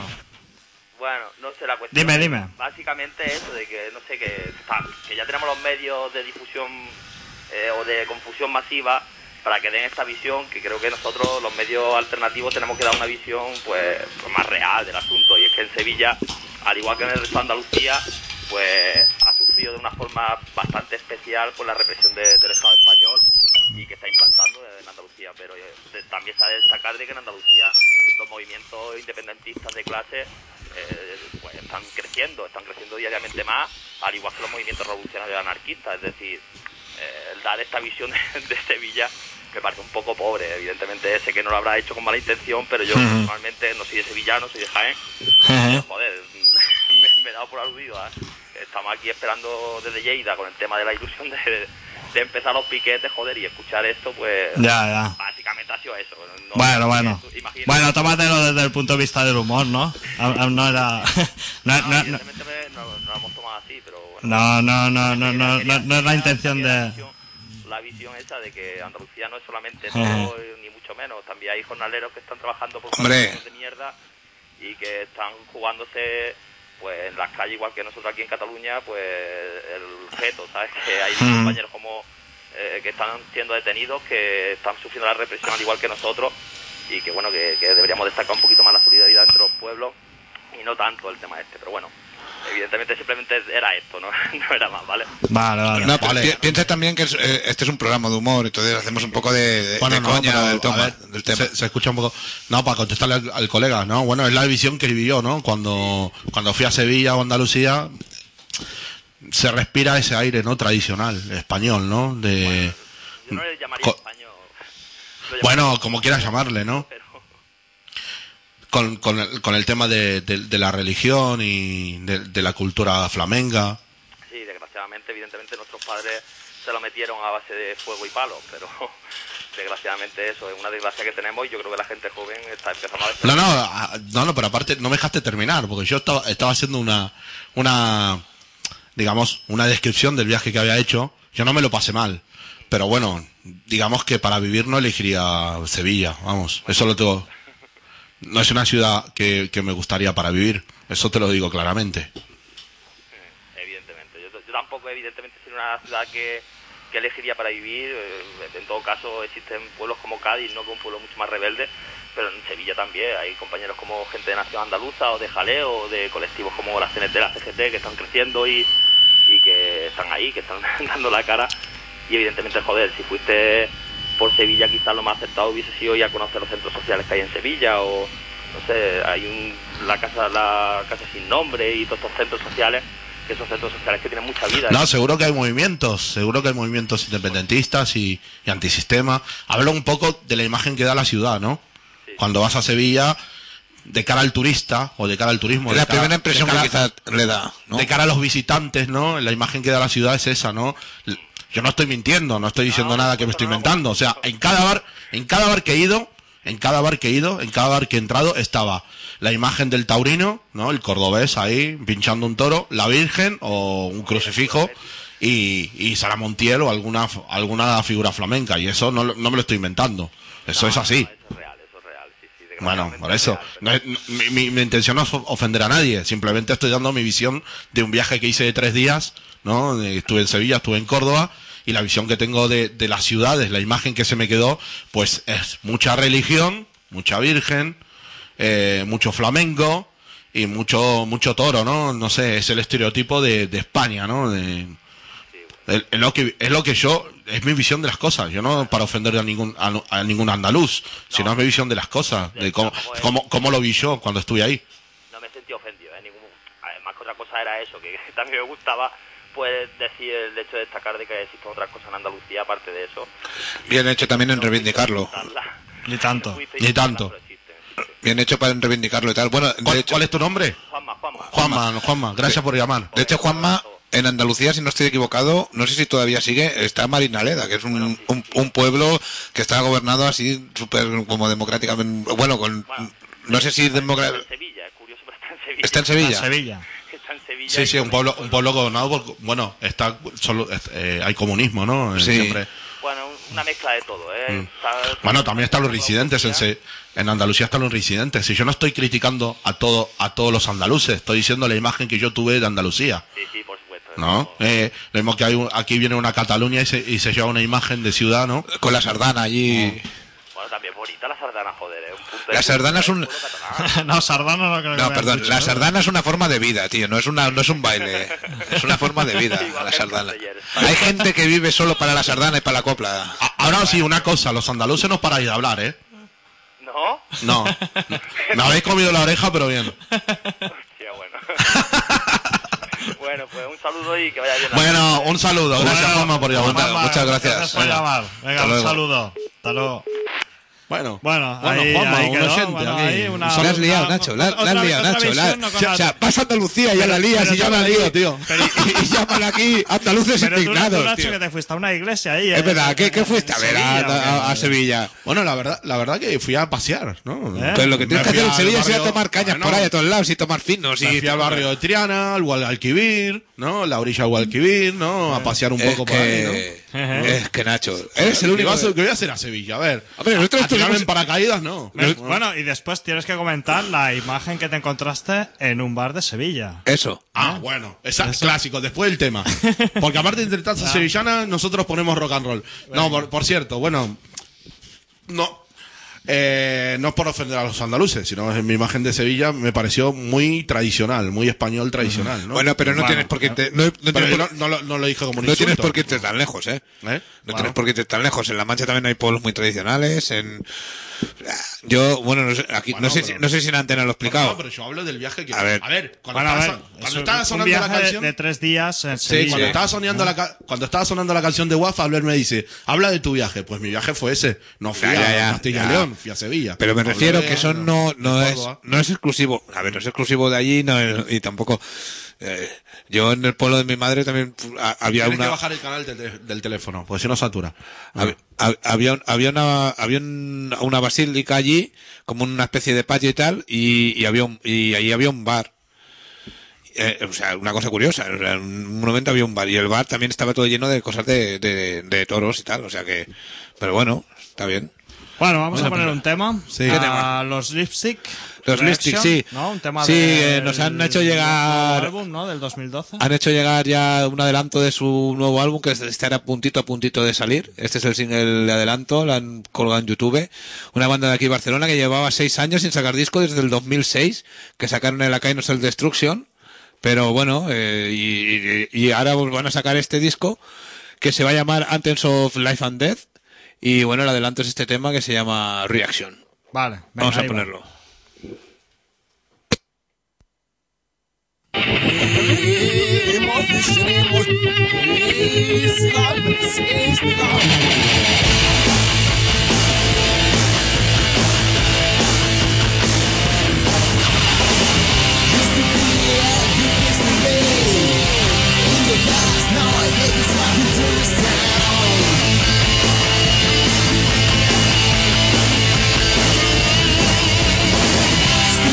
Bueno, no sé, la cuestión Dime, es dime. básicamente eso de que, no sé, que, está- que ya tenemos los medios de difusión eh, o de confusión masiva para que den esta visión, que creo que nosotros, los medios alternativos, tenemos que dar una visión pues, pues más real del asunto. Y es que en Sevilla, al igual que en el resto de Andalucía, pues ha sufrido de una forma bastante especial por la represión de- del Estado español y que está implantando en Andalucía. Pero eh, de- también se ha de destacar de que en Andalucía los movimientos independentistas de clase eh, pues están creciendo, están creciendo diariamente más, al igual que los movimientos revolucionarios anarquistas. Es decir, eh, el dar esta visión de, de Sevilla me parece un poco pobre. Evidentemente sé que no lo habrá hecho con mala intención, pero yo normalmente no soy de Sevilla, no soy de Jaén. Pero, joder, me, me he dado por aludido. ¿eh? Estamos aquí esperando desde Lleida con el tema de la ilusión de, de empezar los piquetes, joder, y escuchar esto, pues Ya, ya. básicamente ha sido eso. No- Bueno, bueno. imagínate- Bueno, tómatelo desde el punto de vista del humor, ¿no? Ah, ah, No era... No, No, no, no, evidentemente me- no, no lo hemos tomado así, pero bueno. no, no, no, no, no, Quería- no, no es la quería- intención quería La de... visión, la visión esa de que Andalucía no es solamente Ajá. todo, ni mucho menos. También hay jornaleros que están trabajando por Hombre. condiciones de mierda y que están jugándose pues en las calles, igual que nosotros aquí en Cataluña, pues el feto, ¿sabes? Que hay Ujú. compañeros como eh, que están siendo detenidos, que están sufriendo la represión al igual que nosotros, y que bueno, que, que deberíamos destacar un poquito más la solidaridad entre los pueblos y no tanto el tema este. Pero bueno, evidentemente simplemente era esto, no, no era más, ¿vale? Vale, vale. No, pero Vale. pi- piensa también que es, eh, este es un programa de humor, entonces hacemos un poco de, de- Bueno, de no, coña pero, del, a toma- ver, del tema. Se, se escucha un poco. No, para contestarle al, al colega, ¿no? Bueno, es la visión que viví yo, ¿no? Cuando, cuando fui a Sevilla o Andalucía. se respira ese aire, ¿no? Tradicional, español, ¿no? De... Yo no le llamaría Co- español. Bueno, como quieras llamarle, ¿no? Con, con, el, con el tema de, de, de la religión y de, de la cultura flamenga. Sí, desgraciadamente, evidentemente nuestros padres se lo metieron a base de fuego y palos, pero desgraciadamente eso es una desgracia que tenemos y yo creo que la gente joven está empezando a... No, no, a- no, no, pero aparte no me dejaste terminar, porque yo estaba, estaba haciendo una, una, digamos, una descripción del viaje que había hecho. Yo no me lo pasé mal, pero bueno, digamos que para vivir no elegiría Sevilla, vamos, eso lo tengo. No es una ciudad que, que me gustaría para vivir, eso te lo digo claramente. Evidentemente, yo, yo tampoco evidentemente sería una ciudad que, que elegiría para vivir. eh, En todo caso existen pueblos como Cádiz, no, que es un pueblo mucho más rebelde, pero en Sevilla también hay compañeros como gente de Nación Andaluza o de Jaleo o de colectivos como la C N T, la C G T, que están creciendo y, y que están ahí, que están dando la cara. Y evidentemente, joder, si fuiste por Sevilla, quizás lo más acertado hubiese sido ir a conocer los centros sociales que hay en Sevilla, o no sé, hay un, la casa la casa sin nombre y todos estos centros sociales, que son centros sociales que tienen mucha vida. No, seguro que hay movimientos, seguro que hay movimientos independentistas y, y antisistema. Habla un poco de la imagen que da la ciudad, ¿no? Sí. Cuando vas a Sevilla, de cara al turista o de cara al turismo. Es la cara, primera impresión cara, que quizás le da, ¿no? De cara a los visitantes, ¿no? La imagen que da la ciudad es esa, ¿no? Yo no estoy mintiendo, no estoy diciendo no, nada que me estoy inventando. O sea, en cada bar, en cada bar que he ido, en cada bar que he ido, en cada bar que he entrado, estaba la imagen del taurino, ¿no? El cordobés ahí, pinchando un toro, la Virgen o un crucifijo y, y Sara Montiel o alguna, alguna figura flamenca. Y eso no, no me lo estoy inventando. Eso no, es así. No, eso es real, eso es real, sí, sí. Bueno, por eso. No es, no, mi, mi, mi intención no es ofender a nadie. Simplemente estoy dando mi visión de un viaje que hice de tres días, ¿no? Estuve en Sevilla, estuve en Córdoba. Y la visión que tengo de, de las ciudades, la imagen que se me quedó, pues es mucha religión, mucha virgen, eh, mucho flamenco y mucho mucho toro, ¿no? No sé, es el estereotipo de, de España, ¿no? De, es, es lo que es lo que yo, es mi visión de las cosas. Yo no para ofender a ningún a, a ningún andaluz, no, sino es mi visión de las cosas, de cómo, cómo, cómo lo vi yo cuando estuve ahí. No me sentí ofendido, ¿eh? Ningún, además que otra cosa era eso, que, que también me gustaba. Puedes decir el hecho de destacar de que existen otras cosas en Andalucía aparte de eso. Bien hecho también en reivindicarlo. Ni tanto. Ni tanto. Bien hecho para reivindicarlo y tal. Bueno, ¿Cuál, hecho, ¿cuál es tu nombre? Juanma, Juanma. Juanma, Juanma, gracias por llamar. De hecho, Juanma, en Andalucía, si no estoy equivocado, no sé si todavía sigue, está Marinaleda, que es un, un, un pueblo que está gobernado así súper como democráticamente. Bueno, con... No sé si democráticamente... Está en Sevilla, es curioso, pero está en Sevilla. ¿Está en Sevilla? Está en Sevilla. Sí, sí, un pueblo, un pueblo gobernado por, bueno, está solo, eh, hay comunismo, ¿no? Sí. Siempre. Bueno, una mezcla de todo, ¿eh? Mm. Está, bueno, también están los residentes, en, Se, en Andalucía están los residentes. Si yo no estoy criticando a todo, a todos los andaluces, estoy diciendo la imagen que yo tuve de Andalucía. Sí, sí, por supuesto. ¿No? Eh, lo mismo que hay un, aquí viene una Cataluña y se, y se lleva una imagen de ciudad, ¿no? Con la sardana allí. No. Bueno, también bonita la sardana, joder, ¿eh? Un punto de la sardana es un... no, sardana no creo que No, perdón, dicho, la ¿no? sardana es una forma de vida, tío, no es una no es un baile, es una forma de vida, la sardana. Hay gente que vive solo para la sardana y para la copla. Ahora sí, una cosa, los andaluces no paráis de hablar, ¿eh? ¿No? No. Me habéis comido la oreja, pero bien. Hostia, bueno. Bueno, pues un saludo y que vaya bien. Bueno, un saludo, gracias Bueno, Juanma por llamar. Juanma, Muchas gracias. Gracias por llamar. Venga, Hasta un luego. saludo. Hasta luego. Bueno, Bueno, bueno, ahí, Juanma, ahí un quedó, oyente bueno, aquí. ahí una, La has liado, una- Nacho, la, otra- la has otra liado, Nacho. visión, La, no con o sea, la- o sea, vas a Andalucía y ya la lías pero y llaman tú- lío, tío. pero- Y, y llaman aquí andaluces Pero tú, indignados, tú, Nacho, tío. que te fuiste a una iglesia ahí. Es eh, verdad, ¿qué, en- qué en fuiste a ver a, Sevilla, a- a ¿o qué? Sevilla? Bueno, la verdad, la verdad que fui a pasear, ¿no? ¿Eh? Pero lo que tienes Me que hacer fui en al Sevilla es ir a barrio- tomar cañas bueno, por ahí a todos lados y tomar finos. Me Y fui al barrio de Triana, al Guadalquivir, ¿no? La orilla del Guadalquivir, ¿no? A pasear un es poco por ahí, ¿no? que, es que Nacho, eres el único. ¿Qué vas- ¿Qué voy a hacer a Sevilla? A ver. Hombre, nosotros a tirarme estuvimos- en paracaídas, no. Bueno, Bueno, y después tienes que comentar la imagen que te encontraste en un bar de Sevilla. Eso. Ah, bueno, esa es clásico, después del tema. Porque aparte de entre tantas sevillanas, nosotros ponemos rock and roll. No, por, por cierto, bueno, no, eh, no es por ofender a los andaluces, sino en mi imagen de Sevilla me pareció muy tradicional, muy español tradicional, ¿no? Bueno, pero no Bueno, tienes por qué irte- no, no Pero tienes yo por- no, no lo- no lo dije como un no tienes insulto. por qué irte tan lejos, ¿eh? ¿Eh? No tienes por qué irte tan lejos. En La Mancha también hay pueblos muy tradicionales. En, Yo, bueno, no sé, aquí, Bueno, no, sé pero- si, no sé si en antena lo he explicado. No, pero yo hablo del viaje que... A ver. cuando Bueno, a estaba, ver, cuando es estaba un sonando la viaje canción... de tres días en Sí, Sevilla. Cuando sí. estaba sonando la ca- cuando estaba sonando la canción de Wafa, Albert me dice, habla de tu viaje. Pues mi viaje fue ese. No fui Ya, ya, a ya, Castilla y ya. León, fui a Sevilla. Pero me Hablé refiero de- que eso no, no de es, Córdoba. no es exclusivo. A ver, no es exclusivo de allí, no, y tampoco, eh, yo en el pueblo de mi madre también a- había Tienes una, que bajar el canal de- de- del teléfono, porque si no satura. hab- hab- había, un- había una, había un- una basílica allí, como una especie de patio y tal, y, y había un, y ahí había un bar. Eh, o sea, una cosa curiosa, o sea, en un momento había un bar, y el bar también estaba todo lleno de cosas de, de, de toros y tal, o sea que, pero bueno, está bien. Bueno, vamos Bueno, a poner pues- un tema. Sí. A ¿Qué tema? Los Lipstick. Los Reaction, Lipstick, sí. ¿no? Un tema Sí, de eh, nos han hecho llegar- álbum, ¿no? Del dos mil doce. Han hecho llegar ya un adelanto de su nuevo álbum que estará a puntito a puntito de salir. Este es el single de adelanto, lo han colgado en YouTube. Una banda de aquí de Barcelona que llevaba seis años sin sacar disco desde el dos mil seis, que sacaron el Akaino Self Destruction. Pero bueno, eh, y, y ahora van a sacar este disco que se va a llamar Anthems of Life and Death. Y bueno, el adelanto es este tema que se llama Reaction. Vale, venga, Vamos a ahí va. ponerlo.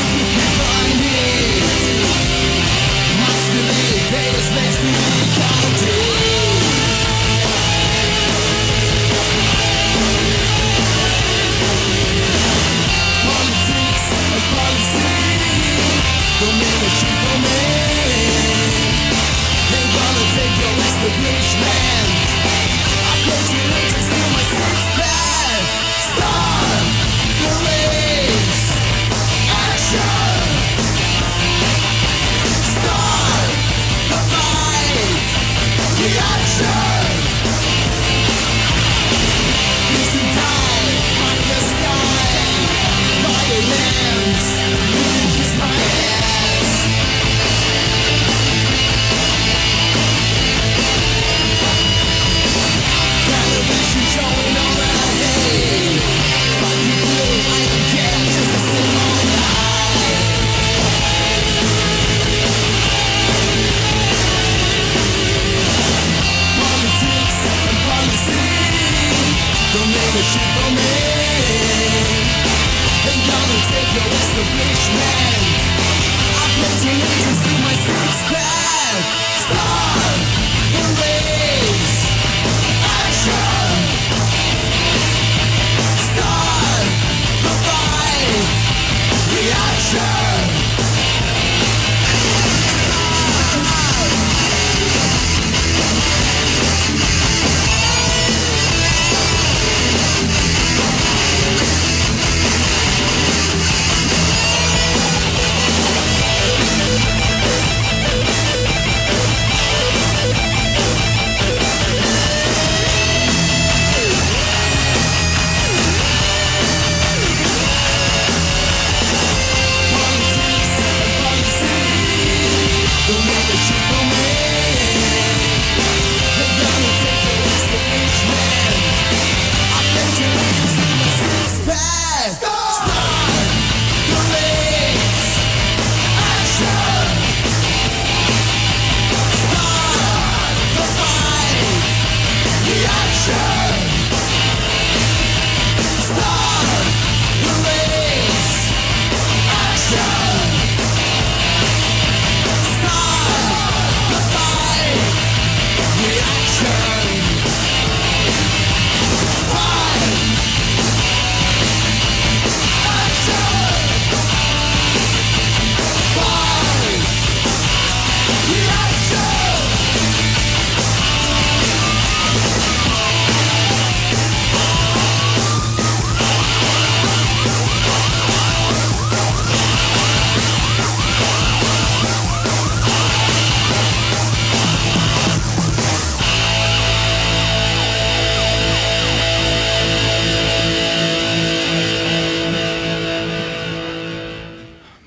Must believe they was meant to be called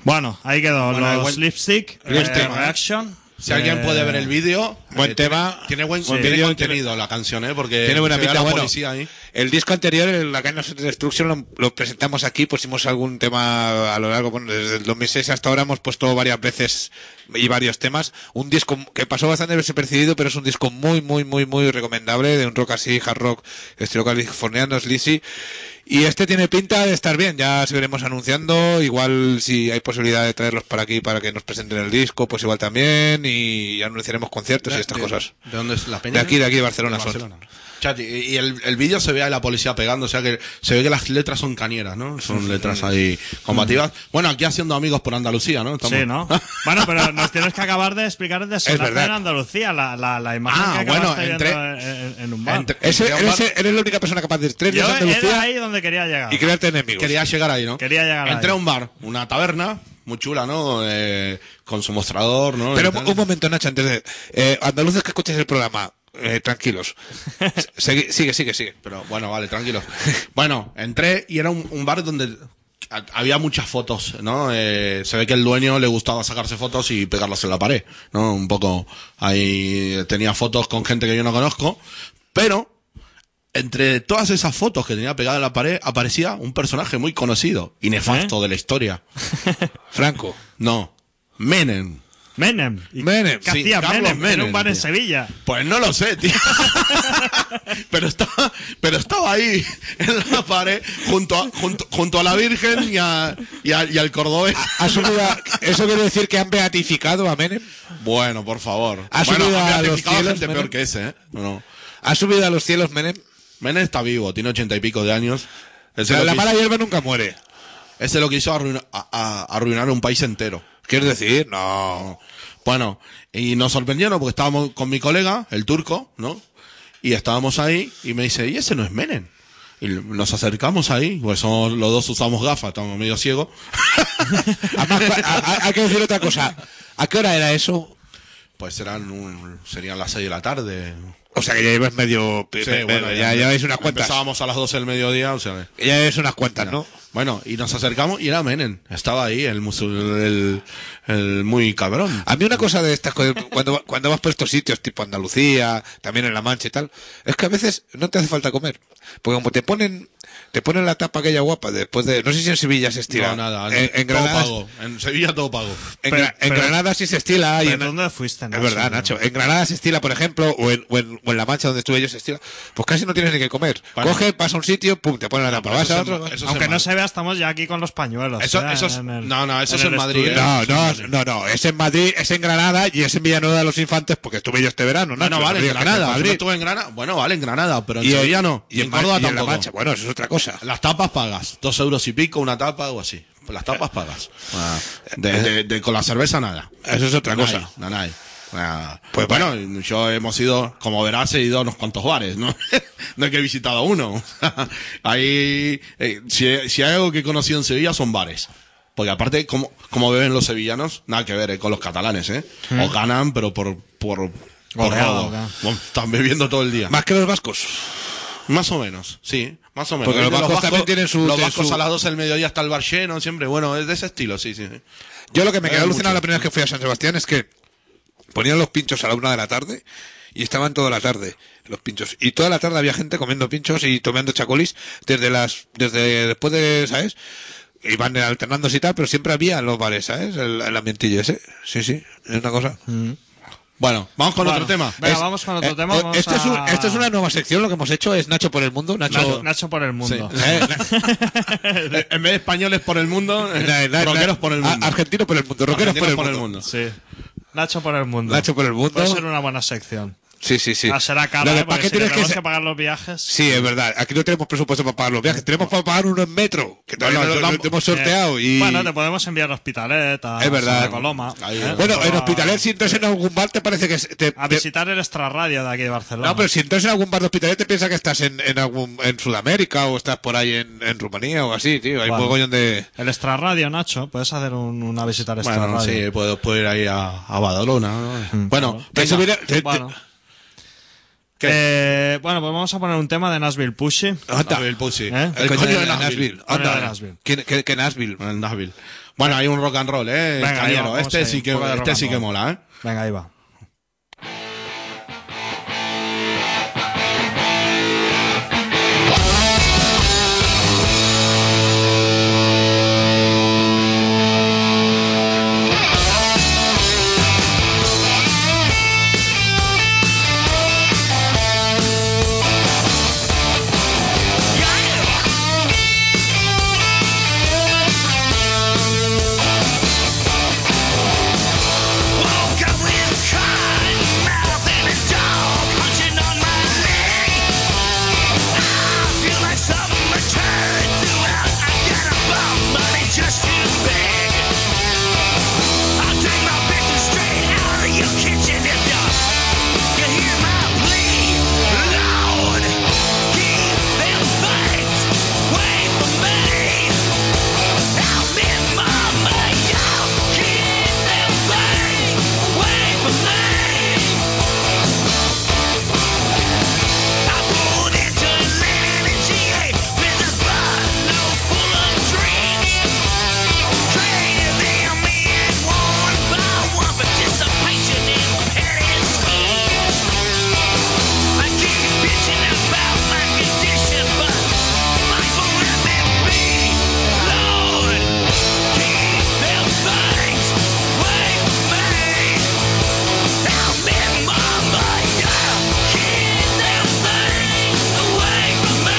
Bueno, ahí quedó. Bueno, los buen- Lipstick, buen eh, tema, ¿eh? Reaction. Si alguien Eh, puede ver el vídeo, Buen eh, tema. Tiene buen, Sí. tiene Vídeo, contenido la canción, ¿eh? Porque Tiene buena se ve a pinta, la bueno. policía ahí. El disco anterior, el La Caña of Destruction, lo, lo presentamos aquí, pusimos algún tema a lo largo, bueno, desde el dos mil seis hasta ahora hemos puesto varias veces y varios temas. Un disco que pasó bastante desapercibido, pero es un disco muy, muy, muy, muy recomendable, de un rock así, hard rock, estilo californiano, sleazy. Y este tiene pinta de estar bien, ya seguiremos anunciando, igual si hay posibilidad de traerlos para aquí para que nos presenten el disco, pues igual también, y anunciaremos conciertos y estas de, cosas. ¿De dónde es la peña? De aquí, de aquí, de Barcelona, De son. Barcelona. Chat, y y el, el vídeo se ve a la policía pegando, o sea que se ve que las letras son cañeras, ¿no? Son letras ahí combativas. Bueno, aquí haciendo amigos por Andalucía, ¿no? Estamos- Sí, ¿no? Bueno, pero nos tienes que acabar de explicar de Sonaza verdad. en Andalucía, la, la, la imagen Ah, que bueno, acabaste entre- viendo en, en un bar. Entre- Ese- entre un eres, bar- eres la única persona capaz de tres días Yo de Andalucía era ahí donde quería llegar. y crearte enemigos. Quería llegar ahí, ¿no? Quería llegar Entré ahí. a un bar, una taberna, muy chula, ¿no? Eh, con su mostrador, ¿no? Pero Y tal. un momento, Nacho, antes de... Eh, andaluces que escuches el programa, eh, tranquilos. Segui- sigue, sigue, sigue. Pero bueno, vale, tranquilo. Bueno, entré y era un, un bar donde a- había muchas fotos, ¿no? Eh, se ve que el dueño le gustaba sacarse fotos y pegarlas en la pared, ¿no? Un poco ahí tenía fotos con gente que yo no conozco, pero entre todas esas fotos que tenía pegadas en la pared aparecía un personaje muy conocido y nefasto de la historia. Franco. No, Menem. Menem. ¿Y Menem, ¿Qué sí, hacía Carlos Menem? Menem, en un bar en tío. Sevilla. Pues no lo sé, tío. pero estaba, pero estaba ahí en la pared junto a, junto, junto a la Virgen y, a, y, a- y al cordobés. ¿Ha subido a- ¿Eso quiere decir que han beatificado a Menem? Bueno, por favor. ¿Ha bueno, subido ha a los beatificado cielos, gente Menem? peor que ese, ¿eh? No. ¿Ha subido a los cielos Menem? Menem está vivo, tiene ochenta y pico de años. Ese La, lo la que mala hizo, hierba nunca muere. ese lo que hizo arruinar, a, a- arruinar un país entero. ¿Quieres decir? No. Bueno, y nos sorprendieron porque estábamos con mi colega, el turco, ¿no? Y estábamos ahí y me dice, ¿y ese no es Menem? Y nos acercamos ahí, pues somos, los dos usamos gafas, estamos medio ciegos. Además, a- a- hay que decir otra cosa. ¿A qué hora era eso? Pues serán un, serían las seis de la tarde. O sea, que ya llevas medio... Sí, me- bueno, me- ya lleváis unas cuantas. Empezábamos a las doce del mediodía, o sea... Ya lleváis unas cuantas, ¿no? Bueno, y nos acercamos y era Menem. Estaba ahí, el, musul- el, el muy cabrón. A mí una cosa de estas cosas, cuando, cuando vas por estos sitios tipo Andalucía, también en La Mancha y tal, es que a veces no te hace falta comer. Porque como te ponen, te ponen la tapa aquella guapa después de, no sé si en Sevilla se estila. No, nada. En, en todo Granada, pago. En Sevilla todo pago. en, Pero- Gra- en pero- Granada sí se estila. y ¿Pero en- dónde fuiste, es Nacho? verdad, Nacho. En Granada se estila, por ejemplo, o en, o en, o en La Mancha donde estuve yo se estila. Pues casi no tienes ni que comer. Bueno. Coge, pasa a un sitio, pum, te ponen la tapa. pero Vas eso a es en- otro. eso es Aunque en no Madrid. se vea, estamos ya aquí con los pañuelos. Eso- ¿eh? eso es- En el- no, no, eso es en el Madrid, estudio. ¿eh? No, no, no, no, es en Madrid, es en Granada y es en Villanueva de los Infantes porque estuve yo este verano, No, Nacho. no, vale, No en digas que Granada. en Yo no Madrid. estuve en Granada. Bueno, vale, en Granada, pero en Y en- Sevilla no. Y en, Córdoba Ma- y en La tampoco. Mancha. Bueno, eso es otra cosa. Las tapas pagas. Dos euros y pico, una tapa o así. Las tapas pagas. Ah, de, de- de- con la cerveza nada. Eso es otra Nanay, cosa. nanay. Ah, Pues bueno, yo hemos ido, como verás, he ido a unos cuantos bares, ¿no? No es que he visitado uno. Ahí, eh, si, si hay algo que he conocido en Sevilla son bares. Porque aparte, como, como beben los sevillanos, nada que ver eh, con los catalanes, ¿eh? O ganan, pero por, por, por Goleado, robo. claro. Bueno, están bebiendo todo el día. Más que los vascos. Más o menos, sí, más o menos. Porque los De vascos también tienen su- Los tienen vascos su- a las doce del mediodía está el bar lleno, siempre, bueno, es de ese estilo, sí, sí. sí. Yo lo que me quedé Eh, alucinado mucho. la primera vez que fui a San Sebastián es que ponían los pinchos a la una de la tarde y estaban toda la tarde los pinchos. Y toda la tarde había gente comiendo pinchos y tomando chacolis desde las, desde después de, ¿sabes? Iban alternándose y tal, pero siempre había en los bares, ¿sabes? El, el ambientillo ese. Sí, sí, es una cosa. Bueno, vamos con Bueno, otro tema. venga, Es- vamos con otro eh, tema. eh, vamos esto, es un- a- esto es una nueva sección, lo que hemos hecho es Nacho por el mundo. Nacho, Nacho, Nacho por el mundo. Eh, En vez de españoles por el mundo, na- na- na- rockeros por el a- mundo. Argentino por el mundo, rockeros por el Argentinos mundo. Sí. Nacho por el mundo. Nacho por el mundo. Puede ser una buena sección. Sí, sí, sí. Ah, será cara, Lo que ¿eh? pasa Porque es que si tienes tenemos que que, ser- pagar los viajes. Sí, es verdad. Aquí no tenemos presupuesto para pagar los viajes. Tenemos para pagar uno en metro, que todavía Bueno, no, yo lo- lo tampoco- hemos sorteado. Y... Bueno, te podemos enviar a Hospitalet, a Es verdad. Santa Coloma. Ahí, ¿eh? Bueno, en A- Hospitalet, si entras en algún bar, te parece que... es- Te, A te- visitar el extrarradio de aquí de Barcelona. No, pero si entras en algún bar de Hospitalet, te piensas que estás en, en algún en Sudamérica o estás por ahí en, en Rumanía o así, tío. Hay Bueno. un mogollón de... El extrarradio, Nacho. Puedes hacer un- una visita al Bueno, extrarradio. sí, puedo, puedo ir ahí a, a Badalona. ¿no? Bueno, Te venga. subiré- te- te- Bueno. Eh, bueno, pues vamos a poner un tema de Nashville Pussy. Nashville Pussy. ¿Eh? El coño de Nashville. Coño de Anda. Nashville. ¿Qué, qué, qué Nashville? En Nashville. Bueno, hay un rock and roll, eh. Venga, cañero. ahí va, vamos este ahí, sí que, un poco de rock este and sí que roll. mola, eh. Venga, ahí va. Woke up with cotton mouth and a dog hunching on my leg. I feel like something returned throughout. I got a bum money just too big. I'll take my picture straight out of your kitchen if you you hear my plea. Lord, keep them things away from me. Help me, mama, y'all keep them things away from me. I pulled into Atlanta in G A with a bottle full of dreams. Traded them in one by one for dissipation and petty schemes. I keep bitching about my condition, but life won't let me be. Lord, keep them things away from me. Help me, mama, yeah, keep them things away from me.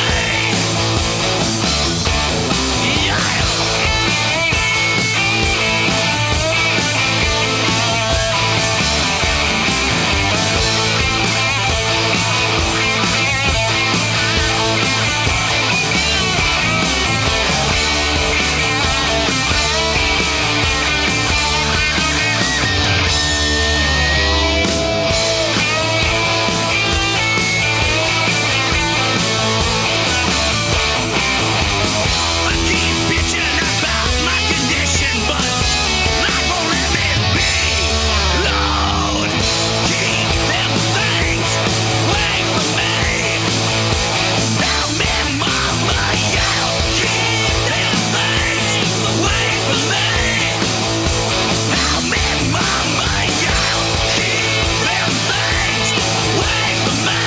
I keep bitching about my condition, but life won't let me be. Lord, keep them things away from me. Help me, mama, yeah, keep them things away from me. Help me, mama, yeah, keep them things away from me.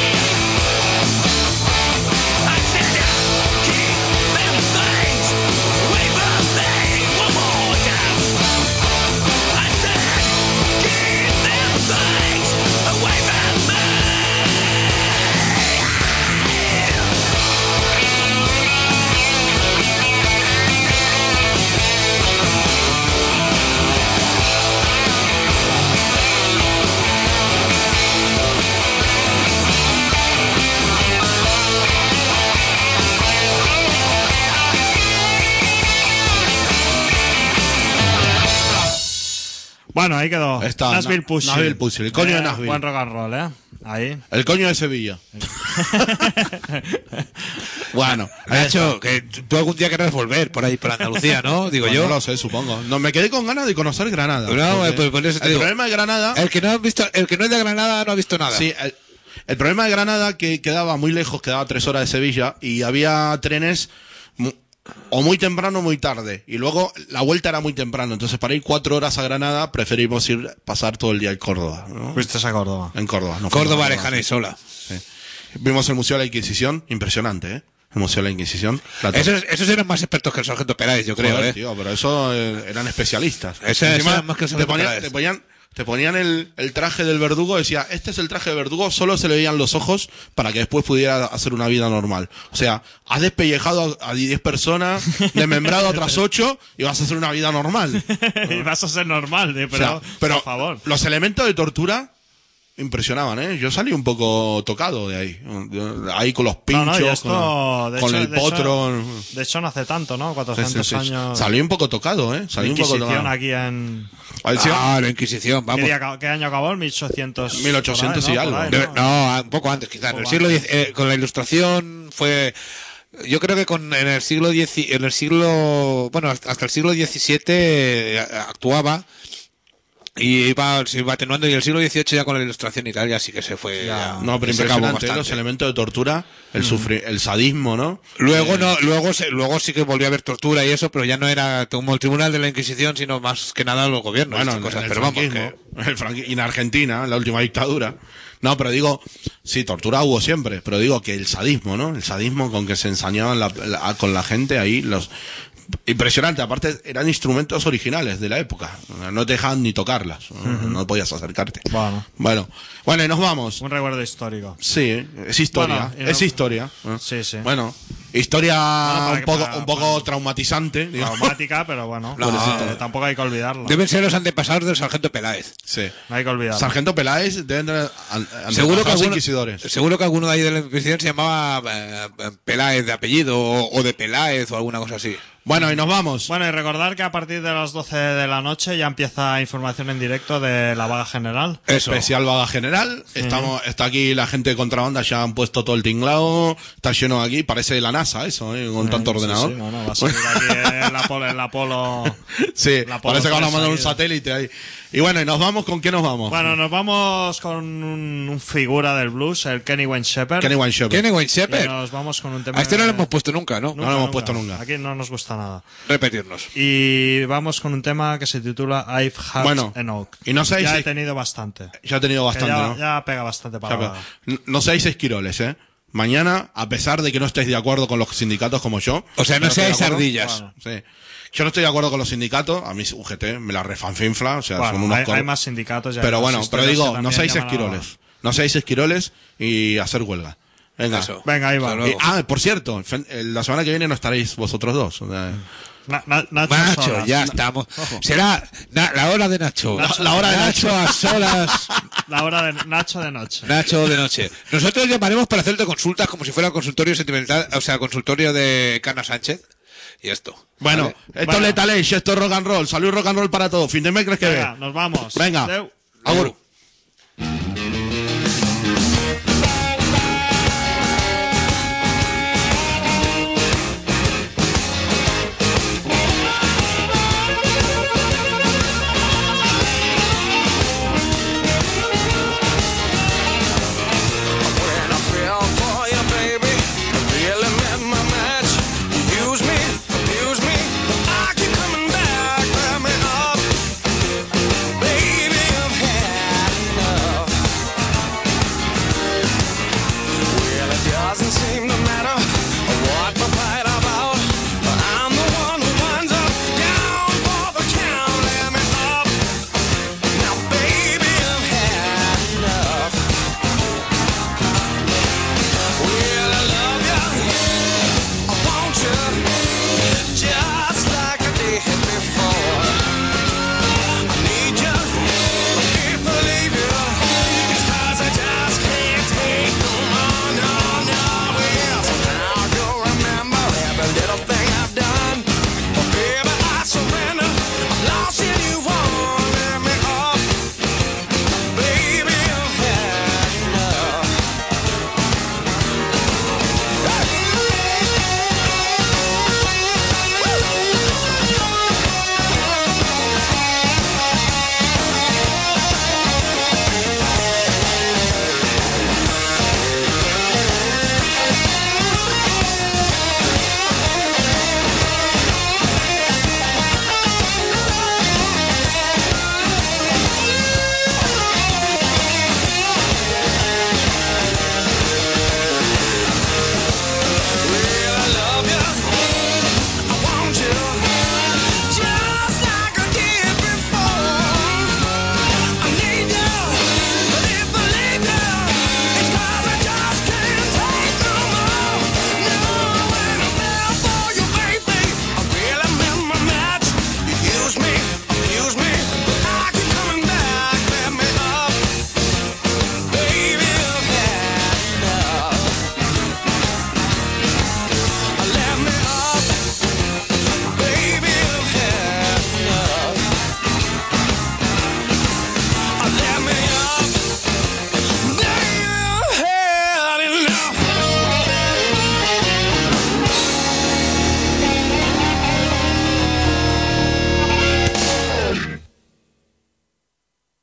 I said, keep them things away from me. One more time. I said, keep them things away from me. Bueno, ahí quedó. Está, Nashville Na- Pussy. Nashville Pussy, el coño de Eh, Nashville. Buen rock and roll, ¿eh? Ahí. El coño de Sevilla. Bueno, Nacho, que tú algún día querrás volver por ahí, por Andalucía, ¿no? Digo bueno, yo. no lo sé, supongo. No, me quedé con ganas de conocer Granada. No, porque pues por eso te el digo. problema de Granada... El que no ha visto, el que no es de Granada no ha visto nada. Sí, el, el problema de Granada que quedaba muy lejos, quedaba tres horas de Sevilla y había trenes mu- o muy temprano o muy tarde. Y luego la vuelta era muy temprano. Entonces para ir cuatro horas a Granada preferimos ir pasar todo el día en Córdoba, ¿no? Fuiste a Córdoba. En Córdoba. no Córdoba, fuimos a lejana y sola. Sí. Vimos el Museo de la Inquisición, impresionante, ¿eh? El Museo de la Inquisición. La to- Esos, esos eran más expertos que el sargento Peláez, yo creo, Joder, ¿eh? tío, pero eso eh, eran especialistas. Ese- ese Encima, era más que el te sargento ponían, Peláez. te ponían, te ponían el, el traje del verdugo, decía, este es el traje de verdugo, solo se le veían los ojos para que después pudiera hacer una vida normal. O sea, has despellejado a diez personas, desmembrado a otras ocho y vas a hacer una vida normal. Y vas a ser normal, ¿eh? O Pero, sea, pero por favor. los elementos de tortura impresionaban, ¿eh? Yo salí un poco tocado de ahí. Ahí con los pinchos, No, no, y esto, con, de con hecho- el de hecho- potro. De hecho, no hace tanto, ¿no? Sí, cuatrocientos sí, sí. años. Salí un poco tocado, ¿eh? Salí un poco Inquisición tocado. aquí en. Ah, la Inquisición, ¿Qué, vamos. día- qué año acabó? ¿En mil ochocientos? mil ochocientos por ahí, y ¿no? algo. Por ahí, Debe- no, un poco antes, quizás. En el poco siglo antes. diez, eh, con la Ilustración fue. Yo creo que con en el siglo diez, en el siglo bueno hasta hasta el siglo diecisiete eh, actuaba Y iba, se iba atenuando, y el siglo dieciocho ya con la ilustración y tal, ya sí que se fue. Ya, no, pero se acabó impresionante, bastante. los elementos de tortura, el mm. sufri el sadismo, ¿no? Luego eh, no, luego se, luego sí que volvió a haber tortura y eso, pero ya no era como el tribunal de la Inquisición, sino más que nada los gobiernos. Bueno, cosas, el pero vamos, que... el franqui y en Argentina, la última dictadura. No, pero digo, sí, tortura hubo siempre, pero digo que el sadismo, ¿no? El sadismo con que se ensañaban la, la, con la gente ahí, los... Impresionante, aparte eran instrumentos originales de la época, no te dejaban ni tocarlas, uh-huh. no, no podías acercarte. Bueno. bueno, bueno, y nos vamos. Un recuerdo histórico. Sí, es historia, bueno, es no... historia. Sí, sí. Bueno, historia bueno, un poco, para, un poco para... traumatizante. Traumática, pero bueno, no, no, eh, tampoco hay que olvidarlo. Deben ser los antepasados del sargento Peláez. Sí. No hay que olvidarlo. Sargento Peláez deben tener seguro que alguno, inquisidores. Seguro que alguno de ahí de la Inquisición se llamaba eh, Peláez de apellido o, o de Peláez o alguna cosa así. Bueno, y nos vamos. Bueno, y recordar que a partir de las doce de la noche ya empieza información en directo de la vaga general. Eso. Especial vaga general. Sí. Estamos, está aquí la gente de contrabanda, ya han puesto todo el tinglado. Está lleno aquí, parece la NASA eso, ¿eh? Con sí, tanto ordenador. Sí, sí, no, no, va a salir aquí en la polo. En la polo sí, la polo parece que van a mandar un de... satélite ahí. Y bueno, ¿y nos vamos con qué nos vamos? Bueno, nos vamos con un, un figura del blues, el Kenny Wayne Shepherd. Kenny Wayne Shepherd. Kenny Wayne Shepherd. Y nos vamos con un tema. A este no de... lo hemos puesto nunca, ¿no? nunca no lo hemos nunca. puesto nunca. Aquí no nos gusta nada. Repetirnos. Y vamos con un tema que se titula I've Had bueno, an Oak. Y no seáis... Ya he tenido bastante. Ya he tenido bastante, ya, ¿no? Ya pega bastante para ya pega. No seáis esquiroles, ¿eh? Mañana, a pesar de que no estéis de acuerdo con los sindicatos como yo... O sea, no, no seáis ardillas. Bueno, sí. Yo no estoy de acuerdo con los sindicatos, a mí U G T me la refanfinfla, o sea, bueno, son unos hay, cor... hay más sindicatos. Ya pero bueno, pero digo, no seáis esquiroles. esquiroles. No seáis esquiroles y hacer huelga. Venga. Eso. Venga, ahí va. Y, ah, por cierto, la semana que viene no estaréis vosotros dos. O sea, na, na, Nacho, Nacho solas. ya estamos. Ojo. Será na, la hora de Nacho. Nacho la, la hora de Nacho, Nacho a solas. La hora de Nacho de noche. Nacho de noche. Nosotros llamaremos para hacerte consultas como si fuera consultorio sentimental, o sea, consultorio de Cana Sánchez. Y esto. Bueno, ¿vale? esto bueno. es Lethal Age, esto es rock and roll. Salud rock and roll para todos. Fin de mes, ¿crees que Venga, ve? nos vamos. Venga. Adeu. Agur.